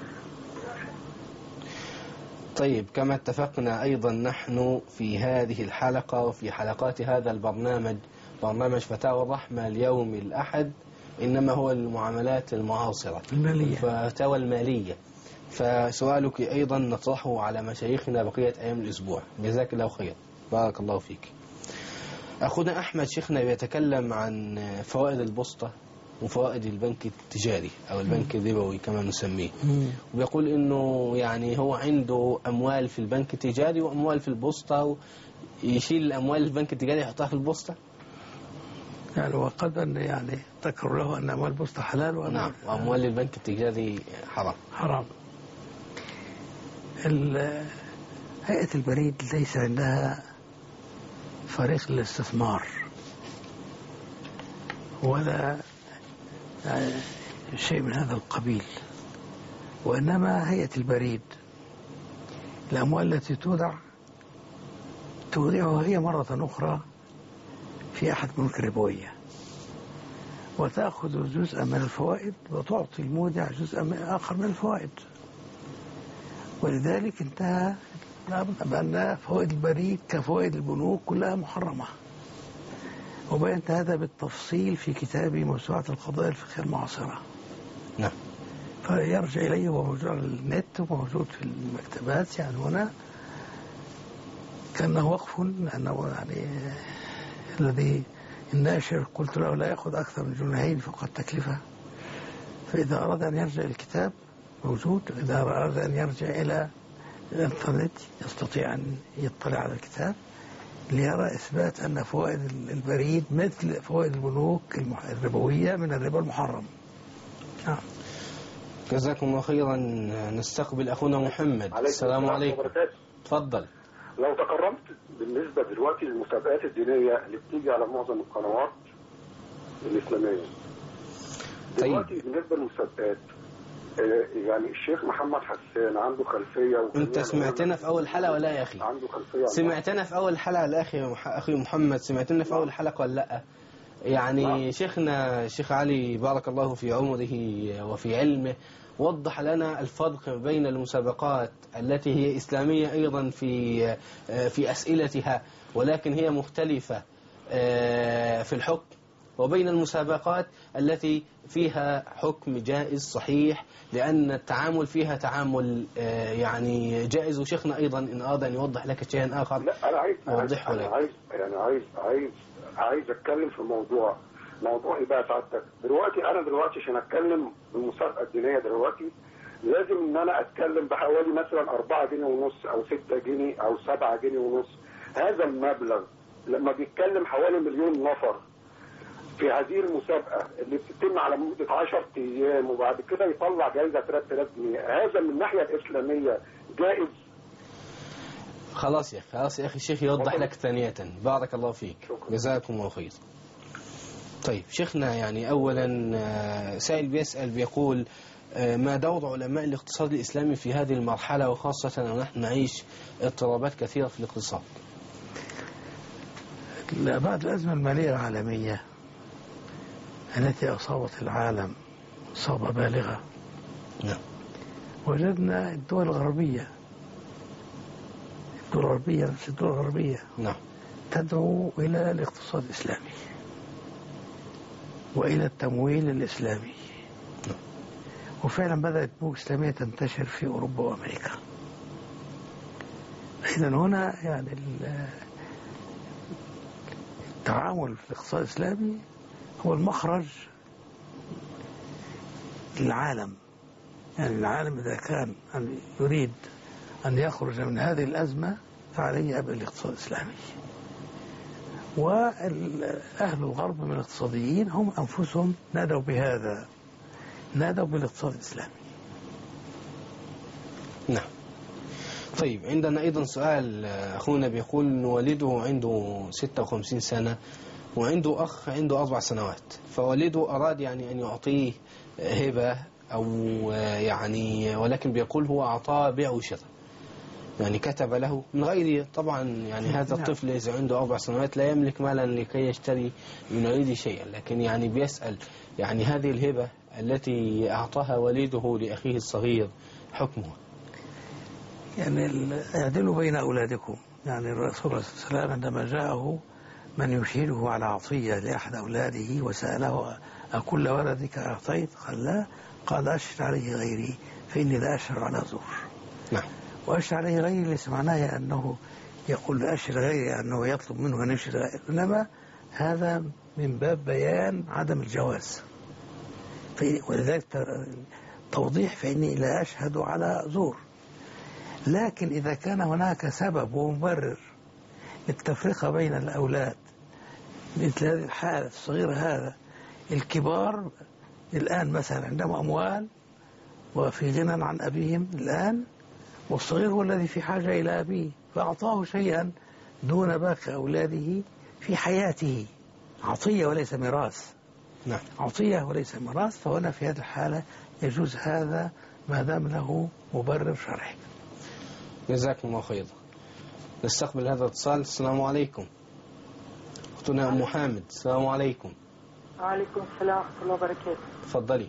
طيب، كما اتفقنا أيضا نحن في هذه الحلقة وفي حلقات هذا البرنامج، برنامج فتاوى الرحمة اليوم الأحد، إنما هو المعاملات المعاصرة المالية، فتاوى المالية. فسؤالك أيضا نطرحه على مشايخنا بقية أيام الأسبوع. جزاك الله خير، بارك الله فيك. أخونا أحمد شيخنا بيتكلم عن فوائد البسطة وفوائد البنك التجاري أو البنك الربوي كما نسميه، وبيقول إنه يعني هو عنده أموال في البنك التجاري وأموال في البسطة، يشيل الأموال البنك التجاري يحطها في البسطة. يعني وقد أن يعني تذكر له أن أموال البسطة حلال وأموال نعم، وأموال البنك التجاري حرام. حرام. هيئة البريد ليس عندها فريق للاستثمار ولا شيء من هذا القبيل، وإنما هيئة البريد الأموال التي تودع تودعها هي مرة أخرى في أحد بنوك الربوية، وتأخذ جزءا من الفوائد وتعطي المودع جزءا آخر من الفوائد. ولذلك انتهى بأن فوائد البريد كفوائد البنوك كلها محرمة، وبينت هذا بالتفصيل في كتابي موسوعة القضايا الفقهية المعاصرة. نعم. فيرجع إليه وموجود على النت وموجود في المكتبات. يعني هنا كان وقف، لأنه يعني الذي الناشر قلت له لا يأخذ أكثر من جنيهين فوق التكلفة، فإذا أراد أن يرجع الكتاب موجود، إذا أراد أن يرجع إلى الإنترنت يستطيع أن يطلع على الكتاب ليرى إثبات أن فوائد البريد مثل فوائد البنوك الربوية من الربا المحرم. آه. جزاكم الله خيرا. نستقبل أخونا محمد. السلام عليكم. تفضل. لو تكرمت بالنسبة دلوقتي للمسابقات الدينية اللي بتيجي على معظم القنوات الإسلامية دلوقتي، طيب. بالنسبة للمسابقات يعني الشيخ محمد حسان عنده خلفية. انت سمعتنا في اول حلقة ولا يا اخي؟ عنده خلفية. سمعتنا في اول حلقة يا اخي اخي محمد؟ سمعتنا في اول حلقة ولا لا؟ يعني لا. شيخنا الشيخ علي بارك الله في عمره وفي علمه وضح لنا الفرق بين المسابقات التي هي إسلامية أيضا في في أسئلتها ولكن هي مختلفة في الحكم، وبين المسابقات التي فيها حكم جائز صحيح لأن التعامل فيها تعامل يعني جائز. وشيخنا أيضا إن أراد أن يوضح لك شيئا آخر لا أنا عايز يوضحه لك. عايز يعني عايز عايز عايز أتكلم في موضوع موضوع إيه بقى سعادتك؟ دلوقتي أنا دلوقتي عشان أتكلم بالمسابقة الدينية دلوقتي لازم إن أنا أتكلم بحوالي مثلا أربعة جنيه ونص أو ستة جنيه أو سبعة جنيه ونص. هذا المبلغ لما بيتكلم حوالي مليون نفر في هذه المسابقة اللي بتتم على مدة عشرة أيام وبعد كده يطلع جائزة ثلاثة آلاف جنيه، هذا من الناحية الإسلامية جائز؟ خلاص يا أخي، خلاص يا أخي الشيخ يوضح لك ثانية. بارك الله فيك، جزاكم الله خير. طيب شيخنا، يعني أولا سائل بيسأل بيقول ما دور علماء الاقتصاد الإسلامي في هذه المرحلة وخاصة ونحن نعيش اضطرابات كثيرة في الاقتصاد؟ بعد الأزمة المالية العالمية التي أصابت العالم إصابة بالغة، نعم، وجدنا الدول الغربية الدول الغربية نفس الدول الغربية نعم تدعو إلى الاقتصاد الإسلامي وإلى التمويل الإسلامي، نعم. وفعلا بدأت بنوك إسلامية تنتشر في أوروبا وأمريكا. إذن هنا يعني التعامل في الاقتصاد الإسلامي هو المخرج للعالم. يعني العالم إذا كان أن يريد أن يخرج من هذه الأزمة فعليه يبقى الاقتصاد الإسلامي. وأهل الغرب من الاقتصاديين هم أنفسهم نادوا بهذا، نادوا بالاقتصاد الإسلامي. نعم. طيب عندنا أيضا سؤال، أخونا بيقول إن والده عنده ستة وخمسين سنة وعنده أخ عنده أربع سنوات، فوالده أراد يعني أن يعطيه هبة أو يعني، ولكن بيقول هو أعطاه بيع وشراء، يعني كتب له من غير طبعا يعني هذا الطفل إذا عنده أربع سنوات لا يملك مالا لكي يشتري من والده شيئا، لكن يعني بيسأل يعني هذه الهبة التي أعطاها والده لأخيه الصغير حكمها؟ يعني اعدلوا بين أولادكم. يعني الرسول صلى الله عليه وسلم عندما جاءه من يشهده على عطية لأحد أولاده وسأله أكل ولدك أعطيت؟ قال لا. قال أشهد عليه غيري فإني لا أشهد على زور. نعم. وأشهد عليه غيري ليس معناه أنه يقول أشهد غيري أنه يطلب منه أن يشهد غيري، إنما هذا من باب بيان عدم الجواز. ولذلك توضيح فإني لا أشهد على زور. لكن إذا كان هناك سبب ومبرر للتفرقة بين الأولاد مثل هذه الحالة الصغيرة، هذا الكبار الآن مثلا عندهم أموال وفي غنى عن أبيهم الآن، والصغير هو الذي في حاجة إلى أبيه فأعطاه شيئا دون باقي أولاده في حياته، عطية وليس ميراث. نعم. عطية وليس ميراث. فهنا في هذه الحالة يجوز هذا ما دام له مبرر شرعي. جزاكم الله خيرا. نستقبل هذا الاتصال. السلام عليكم. أختنا أم محمد. السلام عليكم. وعليكم السلام ورحمة الله وبركاته. تفضلي.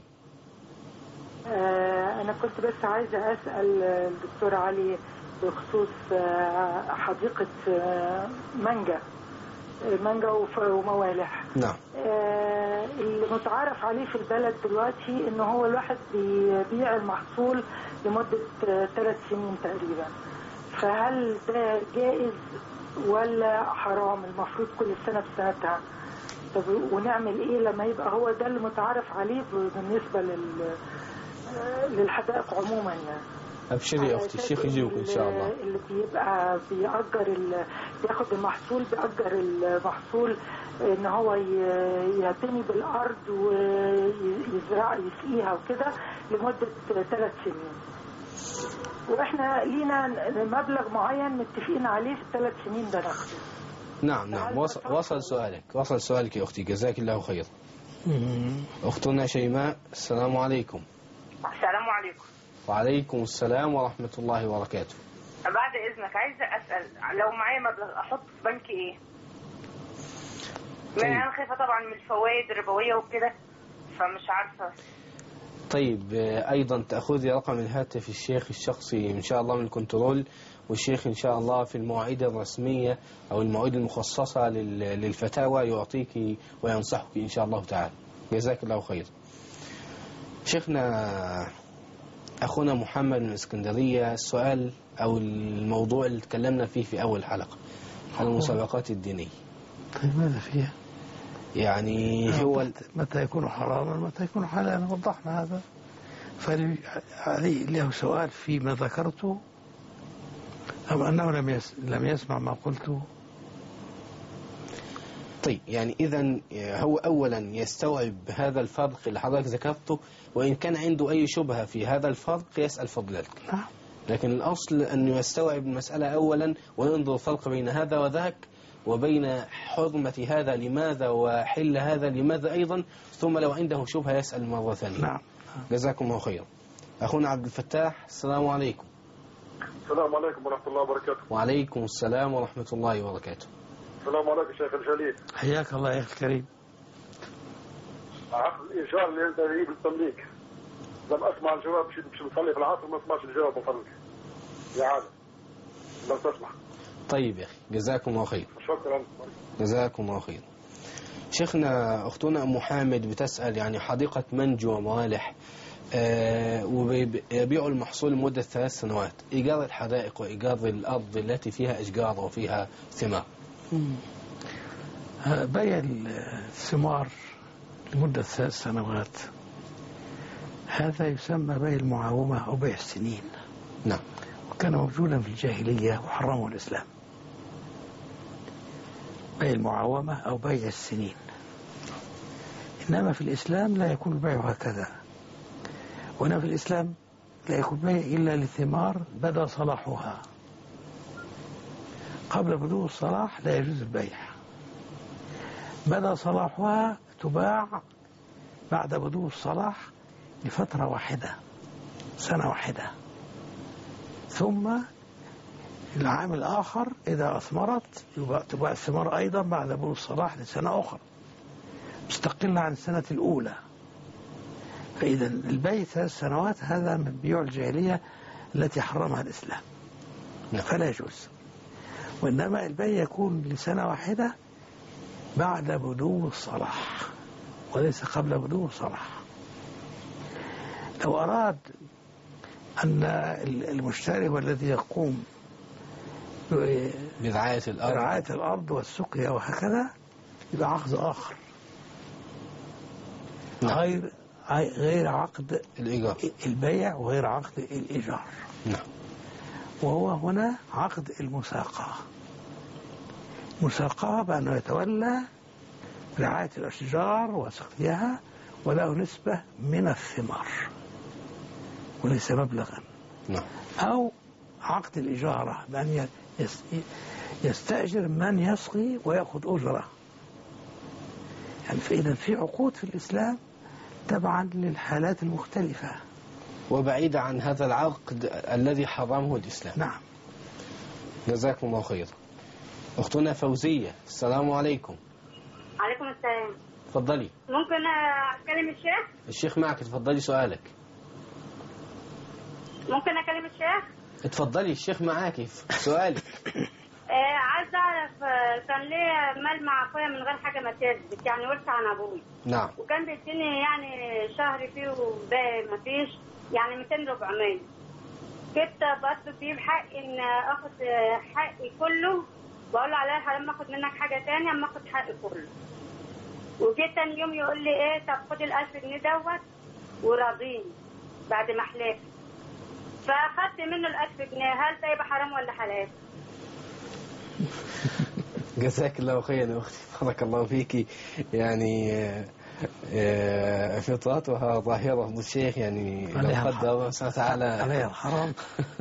آه أنا كنت بس عايزة أسأل الدكتور علي بخصوص آه حديقة آه مانجا مانجا وموالح. نعم. آه المتعارف عليه في البلد دلوقتي إنه هو الواحد بيبيع المحصول لمدة آه ثلاث سنين تقريبا، فهل ده جائز ولا حرام؟ المفروض كل سنة بسنتها. طب ونعمل ايه لما يبقى هو ده اللي متعارف عليه بالنسبة لل للحدائق عموما يعني؟ ابشري يا اختي، الشيخ يجيوك ان شاء الله. اللي بيبقى بيأجر ال... بياخد المحصول، بيأجر المحصول ان هو يعتني بالارض ويزرع يسقيها وكده لمدة ثلاث سنين، واحنا لينا مبلغ معين متفقين عليه في الثلاث سنين ده ناخده. نعم نعم. وصل, وصل سؤالك وصل سؤالك يا أختي، جزاك الله خير. أختنا شيماء. السلام عليكم. السلام عليكم. وعليكم السلام ورحمة الله وبركاته. بعد إذنك عايزة أسأل، لو معايا مبلغ أحط في بنك إيه؟ طيب. أنا خايفة طبعا من الفوائد الربوية وكده فمش عارفة. طيب أيضا تأخذي رقم الهاتف الشيخ الشخصي إن شاء الله من الكنترول، والشيخ إن شاء الله في المواعيد الرسمية أو المواعيد المخصصة للفتاوى يعطيك وينصحك إن شاء الله تعالى. جزاك الله خير. شيخنا أخونا محمد من اسكندرية، السؤال أو الموضوع اللي تكلمنا فيه في أول حلقة عن المسابقات الدينية. طيب ماذا فيها؟ يعني هو متى يكون حراما متى يكون حلالا، وضحنا هذا. فعلي له سؤال فيما ذكرته أم أنه لم يس... لم يسمع ما قلته؟ طيب يعني إذن هو أولا يستوعب هذا الفرق اللي حضرتك ذكرته، وإن كان عنده أي شبهة في هذا الفرق يسأل فضلك. نعم. لكن الأصل أن يستوعب المسألة أولا وينظر الفرق بين هذا وذاك، وبين حرمة هذا لماذا وحل هذا لماذا أيضا، ثم لو عنده شبهة يسأل مرة ثانية. نعم. جزاكم الله خيرا. أخونا عبد الفتاح. السلام عليكم. السلام عليكم ورحمة الله وبركاته. وعليكم السلام ورحمة الله وبركاته. السلام عليكم شيخ الجليل. حياك الله يا أخي الكريم. عقد الإنشاء اللي أنت تجيب التمليك لم أسمع الجواب. مش بنصلي في العصر ما أسمعش الجواب بفضلك يا عادة لو تسمع. طيب يا أخي جزاكم الله خير. شكرا. جزاكم الله خير. شيخنا أختنا أم حامد بتسأل يعني حديقة منجو وموالح آه ويبيعوا المحصول لمدة ثلاث سنوات، إيجار الحدائق وإيجار الأرض التي فيها أشجار وفيها ثمار. بيع الثمار لمدة ثلاث سنوات هذا يسمى بيع المعاومة أو بيع السنين. نعم. وكان موجودا في الجاهلية وحرمه الإسلام، بيع المعاومة أو بيع السنين. إنما في الإسلام لا يكون البيع هكذا، وإنما في الإسلام لا يكون بيع إلا لثمار بدا صلاحها. قبل بدو الصلاح لا يجوز البيع. بدا صلاحها تباع بعد بدو الصلاح لفترة واحدة، سنة واحدة، ثم العام الآخر إذا أثمرت تباع الثمار أيضا بعد بدو الصلاح لسنة أخرى مستقلة عن السنة الأولى. فإذا البيع ثلاث سنوات هذا من بيوع الجاهلية التي حرمها الإسلام، فلا يجوز. وإنما البيع يكون لسنة واحدة بعد بدو الصلاح وليس قبل بدو الصلاح. لو أراد أن المشتري والذي يقوم برعاية الأرض برعاية الأرض والسقيا وهكذا يبقى عقد آخر غير غير عقد الإيجار البيع وغير عقد الإيجار. نعم. وهو هنا عقد المساقة. مساقة بأنه يتولى رعاية الأشجار وسقيها وله نسبة من الثمار وليس مبلغا. نعم. أو عقد الإجارة بأن يستأجر من يسقي ويأخذ أجرة. يعني فإذا في عقود في الإسلام تبعا للحالات المختلفة وبعيدة عن هذا العقد الذي حرمه الإسلام. نعم. جزاكم الله خير. أختنا فوزية، السلام عليكم. عليكم السلام. تفضلي. ممكن أكلم الشيخ؟ الشيخ معك، تفضلي سؤالك. ممكن أكلم الشيخ؟ اتفضلي الشيخ معاكي سؤالك. آه عايز أعرف، كان ليا مال مع أخويا من غير حاجة ما تثبت، يعني ورث عن أبوي. نعم. وكان بيديني يعني شهر فيه وباقي ما فيش، يعني مئتين أربعمية. كنت بطلب فيه بحق إن آخد حقي كله، وأقول له عليا حرام آخد منك حاجة تانية أما آخد حقي كله. وجيت تاني يوم يقول لي إيه، طب خد الألف جنيه دوت وراضيني بعد ما حلفت. فأخدت منه الألف جنيه، هل ده يبقى حرام ولا حلال؟ جزاك الله خيرا يا أختي، بارك الله فيك. يعني فطرتها ظاهرة ضد الشيخ، يعني لو قدر الله سبحانه وتعالى عليها الحرام.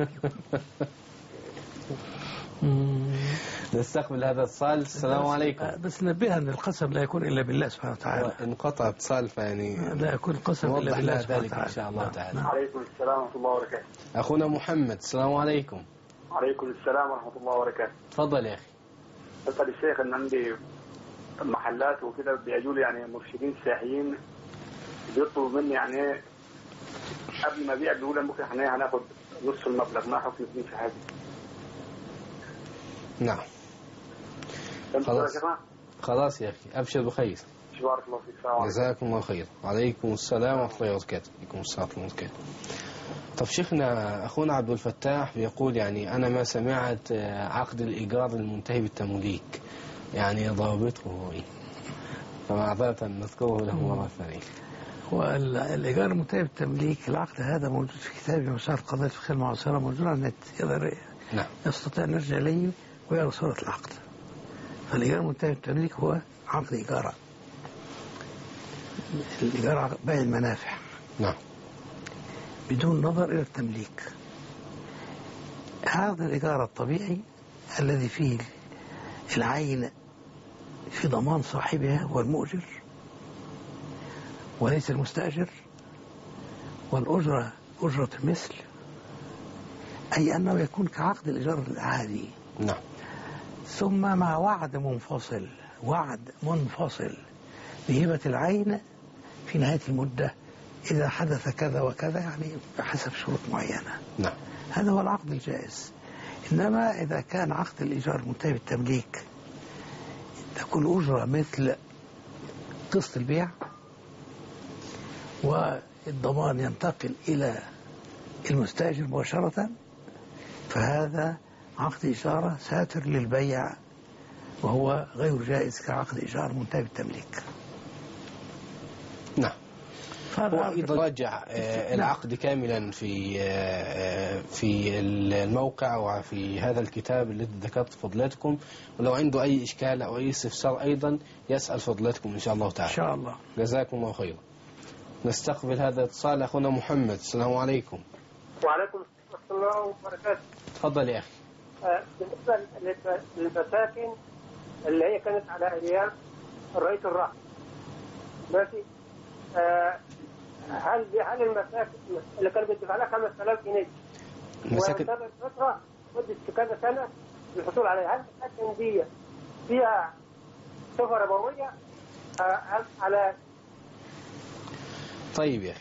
نستقبل هذا الاتصال. السلام عليكم. بس نبه أن القسم لا يكون إلا بالله سبحانه وتعالى. انقطع اتصال فيعني لا يكون قسم إلا بالله سبحانه وتعالى. إن شاء الله تعالى. عليكم السلام ورحمة الله وبركاته. أخونا محمد، السلام عليكم. عليكم السلام ورحمة الله وبركاته. تفضل يا أخي. أسأل الشيخ إن عندي محلات وكده بيجوا لي يعني مرشدين سياحيين بيطلبوا مني يعني قبل ما أبيع بيقولوا ممكن احنا هناخد نص المبلغ، ما حكم اثنين في حاجة. نعم. خلاص خلاص يا أخي، أبشر بخير. بارك الله فيك. جزاكم الله خير. وعليكم السلام ورحمة الله وبركاته. عليكم السلام ورحمة الله وبركاته. طب شيخنا، أخونا عبد الفتاح بيقول يعني أنا ما سمعت عقد الإيجار المنتهي بالتمليك، يعني ضابطه هو إيه؟ فمعذرة نذكره له مرة ثانية. والإيجار المنتهي بالتمليك العقد هذا موجود في كتاب مسار قضايا الفقه المعاصرة، موجود على النت، يقدر نعم. يستطيع أن يرجع إليه ويرى صورة العقد. فالإيجار المنتهي بالتمليك هو عقد إيجار، الإيجار بيع المنافع. نعم. بدون نظر إلى التمليك. هذا الإيجار الطبيعي الذي فيه العين في ضمان صاحبها هو المؤجر وليس المستأجر، والأجرة أجرة مثل، أي أنه يكون كعقد الإيجار العادي. نعم. ثم مع وعد منفصل، وعد منفصل بهبة العين في نهاية المدة إذا حدث كذا وكذا، يعني بحسب شروط معينة. نعم. هذا هو العقد الجائز. إنما إذا كان عقد الإيجار المنتهي بالتمليك تكون أجرة مثل قسط البيع والضمان ينتقل إلى المستأجر مباشرة، فهذا عقد إيجار ساتر للبيع وهو غير جائز كعقد إيجار منتهي بالتمليك. نعم. هو أيضا رجع العقد كاملا في في الموقع وفي هذا الكتاب الذي ذكرت فضلاتكم، ولو عنده أي إشكال أو أي استفسار أيضا يسأل فضلاتكم إن شاء الله تعالى. إن شاء الله. جزاكم الله خيرا. نستقبل هذا الاتصال. أخونا محمد، السلام عليكم. وعليكم السلام وبركاته. تفضل يا أخي. بالنسبة للمساكن اللي هي كانت على أيام الرئيس الراحل، ماشي، آه هل هل المساكن اللي كانوا بيدفع لها خمسة آلاف جنيه مساكن وانتظر فترة مدة كذا سنة للحصول عليها، هل المساكن دي فيها صفة ربوية آه على؟ طيب يا أخي،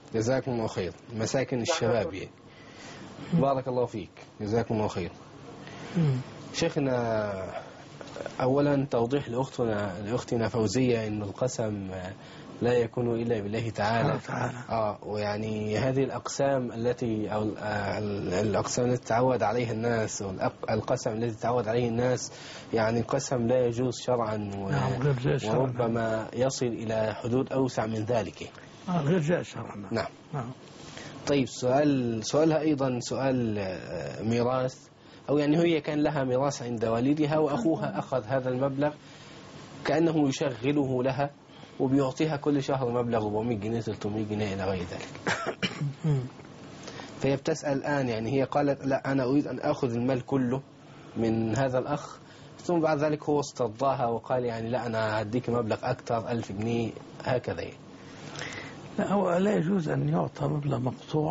جزاكم الله خير. مساكن الشباب يعني. بارك الله فيك، جزاكم الله خير. شيخنا، أولا توضيح لأختنا لأختنا فوزية إن القسم لا يكون إلا بالله تعالى. آه ويعني هذه الأقسام التي أو الأقسام التي تعود عليها الناس، أو القسم الذي تعود عليه الناس، يعني قسم لا يجوز شرعا، وربما يصل إلى حدود أوسع من ذلك. آه غير جائز شرعا. نعم. نعم. طيب، سؤال سؤالها أيضا سؤال ميراث، أو يعني هي كان لها ميراث عند والدها، وأخوها أخذ هذا المبلغ كأنه يشغله لها، وبيعطيها كل شهر مبلغ أربعمائة جنيه ثلاثمائة جنيه إلى غير ذلك. فهي بتسأل الآن، يعني هي قالت لا، أنا أريد أن أخذ المال كله من هذا الأخ، ثم بعد ذلك هو استرضاها وقال يعني لا، أنا هديك مبلغ أكثر ألف جنيه هكذا. لا، هو لا يجوز أن يعطى مبلغ مقطوع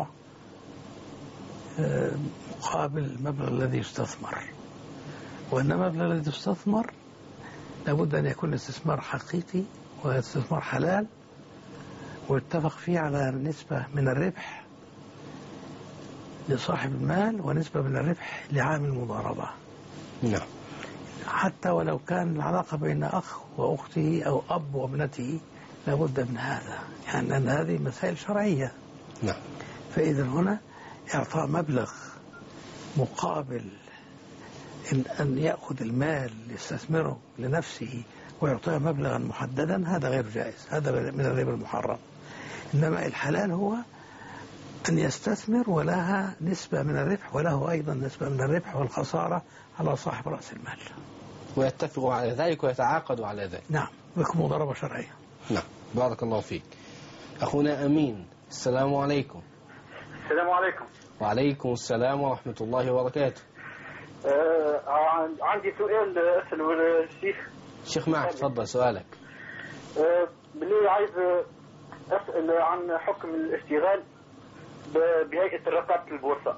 مقابل المبلغ الذي يستثمر، وأن المبلغ الذي يستثمر لابد أن يكون استثمار حقيقي واستثمار حلال، ويتفق فيه على نسبة من الربح لصاحب المال ونسبة من الربح لعامل المضاربة. نعم. حتى ولو كان العلاقة بين أخ وأخته أو أب وابنته لابد من هذا، يعني أن هذه مسائل شرعية. نعم. فإذا هنا إعطاء مبلغ مقابل إن أن يأخذ المال يستثمره لنفسه ويعطيه مبلغا محددا، هذا غير جائز، هذا من الربا المحرم. إنما الحلال هو أن يستثمر ولها نسبة من الربح، وله أيضا نسبة من الربح والخسارة على صاحب رأس المال، ويتفقوا على ذلك ويتعاقدوا على ذلك. نعم، ويكون مضاربة شرعية. نعم. بارك الله فيك. أخونا أمين، السلام عليكم. السلام عليكم. وعليكم السلام ورحمة الله وبركاته. آه عندي سؤال أسأله الشيخ. الشيخ معك، تفضل سؤالك. آه بالله عايز أسأل عن حكم الاشتغال بهيئة رقابة البورصة،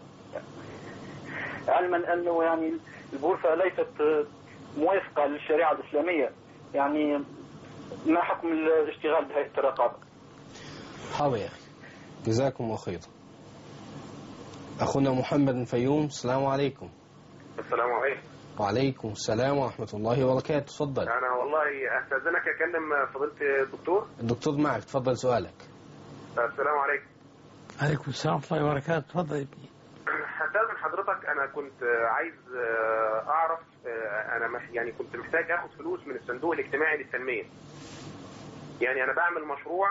علما أنه يعني البورصة ليست موافقة للشريعة الإسلامية، يعني ما حكم الاشتغال بهيئة الرقابة؟ حاضر يا أخي، جزاكم الله خير. أخونا محمد من فيوم، السلام عليكم. السلام عليكم. وعليكم السلام ورحمة الله وبركاته، تفضل. أنا والله أستاذنك أكلم فضيلة الدكتور. الدكتور معك، تفضل سؤالك. السلام عليكم. عليكم السلام ورحمة الله وبركاته، تفضل يا ابني. هستاذن حضرتك، أنا كنت عايز أعرف، أنا يعني كنت محتاج أخذ فلوس من الصندوق الاجتماعي للتنمية. يعني أنا بعمل مشروع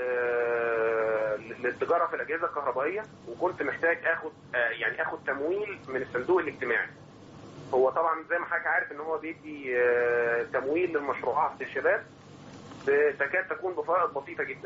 للتجارة في الأجهزة الكهربائية، وكنت محتاج أخذ يعني أخذ تمويل من الصندوق الاجتماعي. هو طبعا زي ما حضرتك عارف إن هو بيدي تمويل للمشروعات للشباب تكاد تكون بفوائد بسيطة جدا.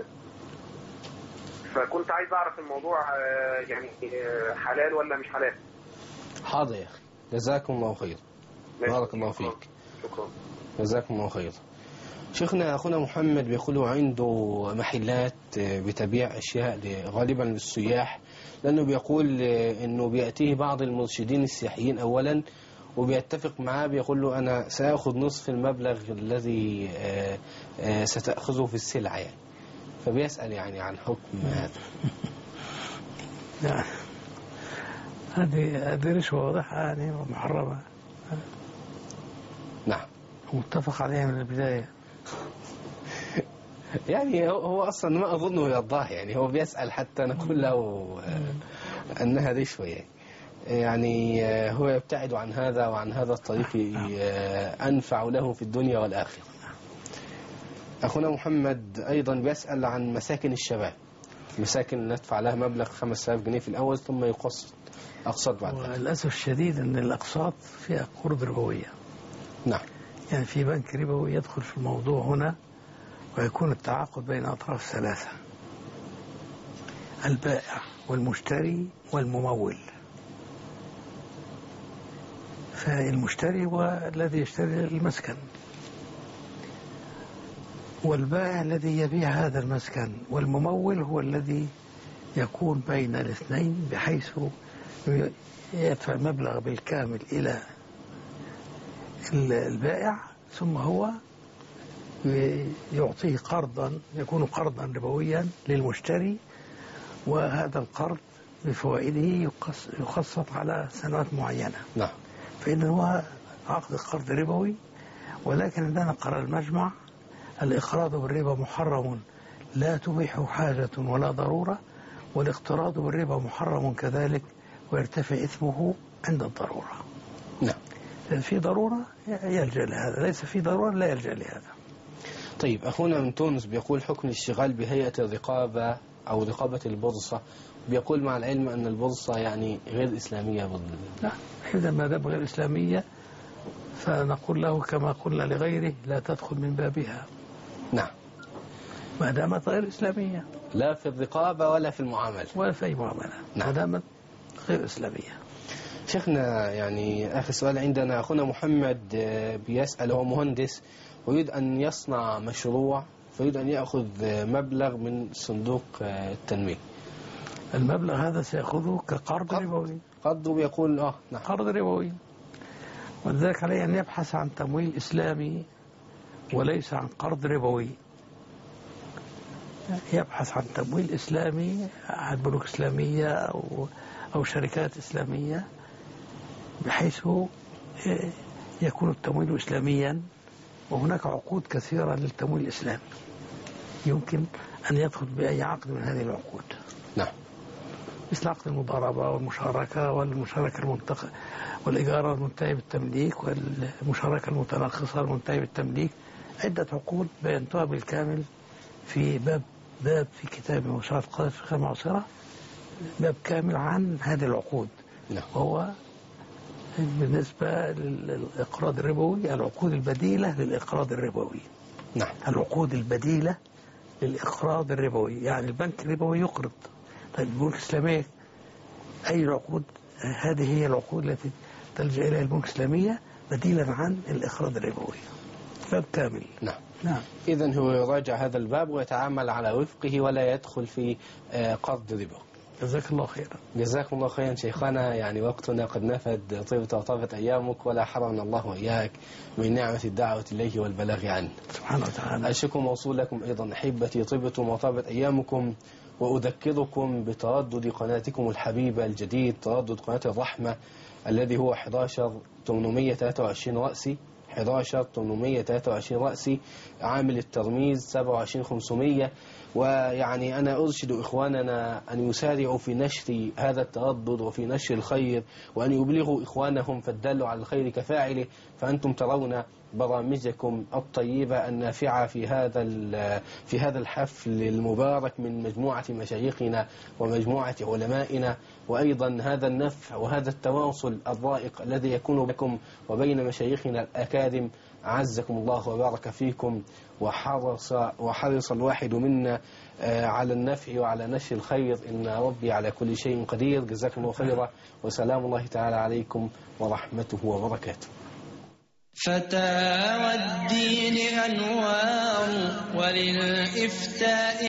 فكنت عايز أعرف الموضوع يعني حلال ولا مش حلال. حاضر يا أخي، جزاكم الله خير. بارك الله فيك. شكرا. جزاكم الله خير. شيخنا، أخونا محمد بيقول عنده محلات بتبيع أشياء غالبا للسياح، لأنه بيقول أنه بيأتيه بعض المرشدين السياحيين أولا وبيتفق معاه، بيقول له أنا سأخذ نصف المبلغ الذي ستأخذه في السلعة يعني. فبيسأل يعني عن حكم هذا. يعني هذه هذه رشوة واضحة يعني ومحرمة. نعم. متفق عليها من البداية. يعني هو أصلا ما أظنه يرضاه، يعني هو بيسأل حتى نقول له أنها رشوة يعني. يعني هو يبتعد عن هذا، وعن هذا الطريق أنفع له في الدنيا والآخرة. أخونا محمد أيضا بيسأل عن مساكن الشباب، مساكن ندفع لها مبلغ خمسة آلاف جنيه في الأول ثم يقسط أقساط بعد ذلك. للأسف الشديد أن الأقساط فيها قروض ربوية. نعم. يعني في بنك ربوي يدخل في الموضوع هنا، ويكون التعاقد بين أطراف ثلاثة: البائع والمشتري والممول. فالمشتري هو الذي يشتري المسكن، والبائع الذي يبيع هذا المسكن، والممول هو الذي يكون بين الاثنين بحيث يدفع المبلغ بالكامل إلى البائع، ثم هو يعطيه قرضا يكون قرضا ربويا للمشتري، وهذا القرض بفوائده يقسط على سنوات معينة. نعم. فإنه هو عقد قرض ربوي، ولكن عندنا قرار المجمع الإقراض بالربا محرم لا تبيح حاجة ولا ضرورة، والاقتراض بالربا محرم كذلك ويرتفع إثمه عند الضرورة. نعم. في ضرورة يلجأ لهذا، ليس في ضرورة لا يلجأ لهذا. طيب، أخونا من تونس بيقول حكم الاشتغال بهيئة الرقابة أو رقابة البورصة، بيقول مع العلم أن البورصة يعني غير إسلامية بالضبط. لا، إذا ما دام غير إسلامية فنقول له كما قلنا لغيره لا تدخل من بابها. نعم. ما دامت غير إسلامية، لا في الرقابة ولا في المعاملة ولا في أي معاملة. نعم. ما دامت غير إسلامية. شيخنا، يعني آخر سؤال عندنا، أخونا محمد بيسأل، هو مهندس ويريد أن يصنع مشروع، فيريد أن يأخذ مبلغ من صندوق التنمية. المبلغ هذا سيأخذه كقرض ربوي. قرض بيقول آه نعم. قرض ربوي، ولذلك عليه أن يبحث عن تمويل إسلامي وليس عن قرض ربوي. يبحث عن تمويل إسلامي عن بنوك إسلامية أو أو شركات إسلامية، بحيث يكون التمويل إسلاميا. وهناك عقود كثيرة للتمويل الإسلامي يمكن أن يدخل بأي عقد من هذه العقود. نعم. مثل عقد المضاربة والمشاركة والمشاركة المنتقل والإجارة المنتهية بالتمليك والمشاركة المتناقصة المنتهية بالتمليك. عدة عقود بينتهى بالكامل في باب باب في كتاب موسوعة القواعد الفقهية المعاصرة، باب كامل عن هذه العقود. نعم. وهو بالنسبة للإقراض الربوي العقود البديلة للإقراض الربوي. نعم. العقود البديلة للإقراض الربوي، يعني البنك الربوي يقرض. طيب البنوك الإسلامية أي العقود؟ هذه هي العقود التي تلجأ إليها البنوك الإسلامية بديلا عن الإقراض الربوي. باب كامل. نعم. نعم. إذن هو يراجع هذا الباب ويتعامل على وفقه ولا يدخل في قرض ربا. جزاك الله خيرا. جزاكم الله خيرا شيخنا، يعني وقتنا قد نفد، طيبت وطابت أيامك، ولا حرمنا الله وإياك من نعمة الدعوة إليه والبلاغ عنه سبحانه وتعالى. الشكر موصول لكم أيضا أحبتي، طيبتم وطابت أيامكم. وأذكركم بتردد قناتكم الحبيبة الجديد، تردد قناة الرحمة الذي هو أحد عشر ثمانمائة وثلاثة وعشرين رأسي، أحد عشر ثمانمائة وثلاثة وعشرين رأسي، عامل الترميز سبعة وعشرين خمسمائة. ويعني أنا أرشد إخواننا أن يسارعوا في نشر هذا التردد وفي نشر الخير، وأن يبلغوا إخوانهم، فالدل على الخير كفاعله. فأنتم ترون برامجكم الطيبة النافعة في هذا في هذا الحفل المبارك من مجموعة مشايخنا ومجموعة علمائنا، وأيضا هذا النفع وهذا التواصل الرائق الذي يكون بكم وبين مشايخنا الأكادم. عزكم الله وبارك فيكم، وحرص وحرص الواحد منا على النفع وعلى نشر الخير، إن ربي على كل شيء قدير. جزاكم الله خيرا، وسلام الله تعالى عليكم ورحمته وبركاته. فتاوى الدين أنوار وللإفتاء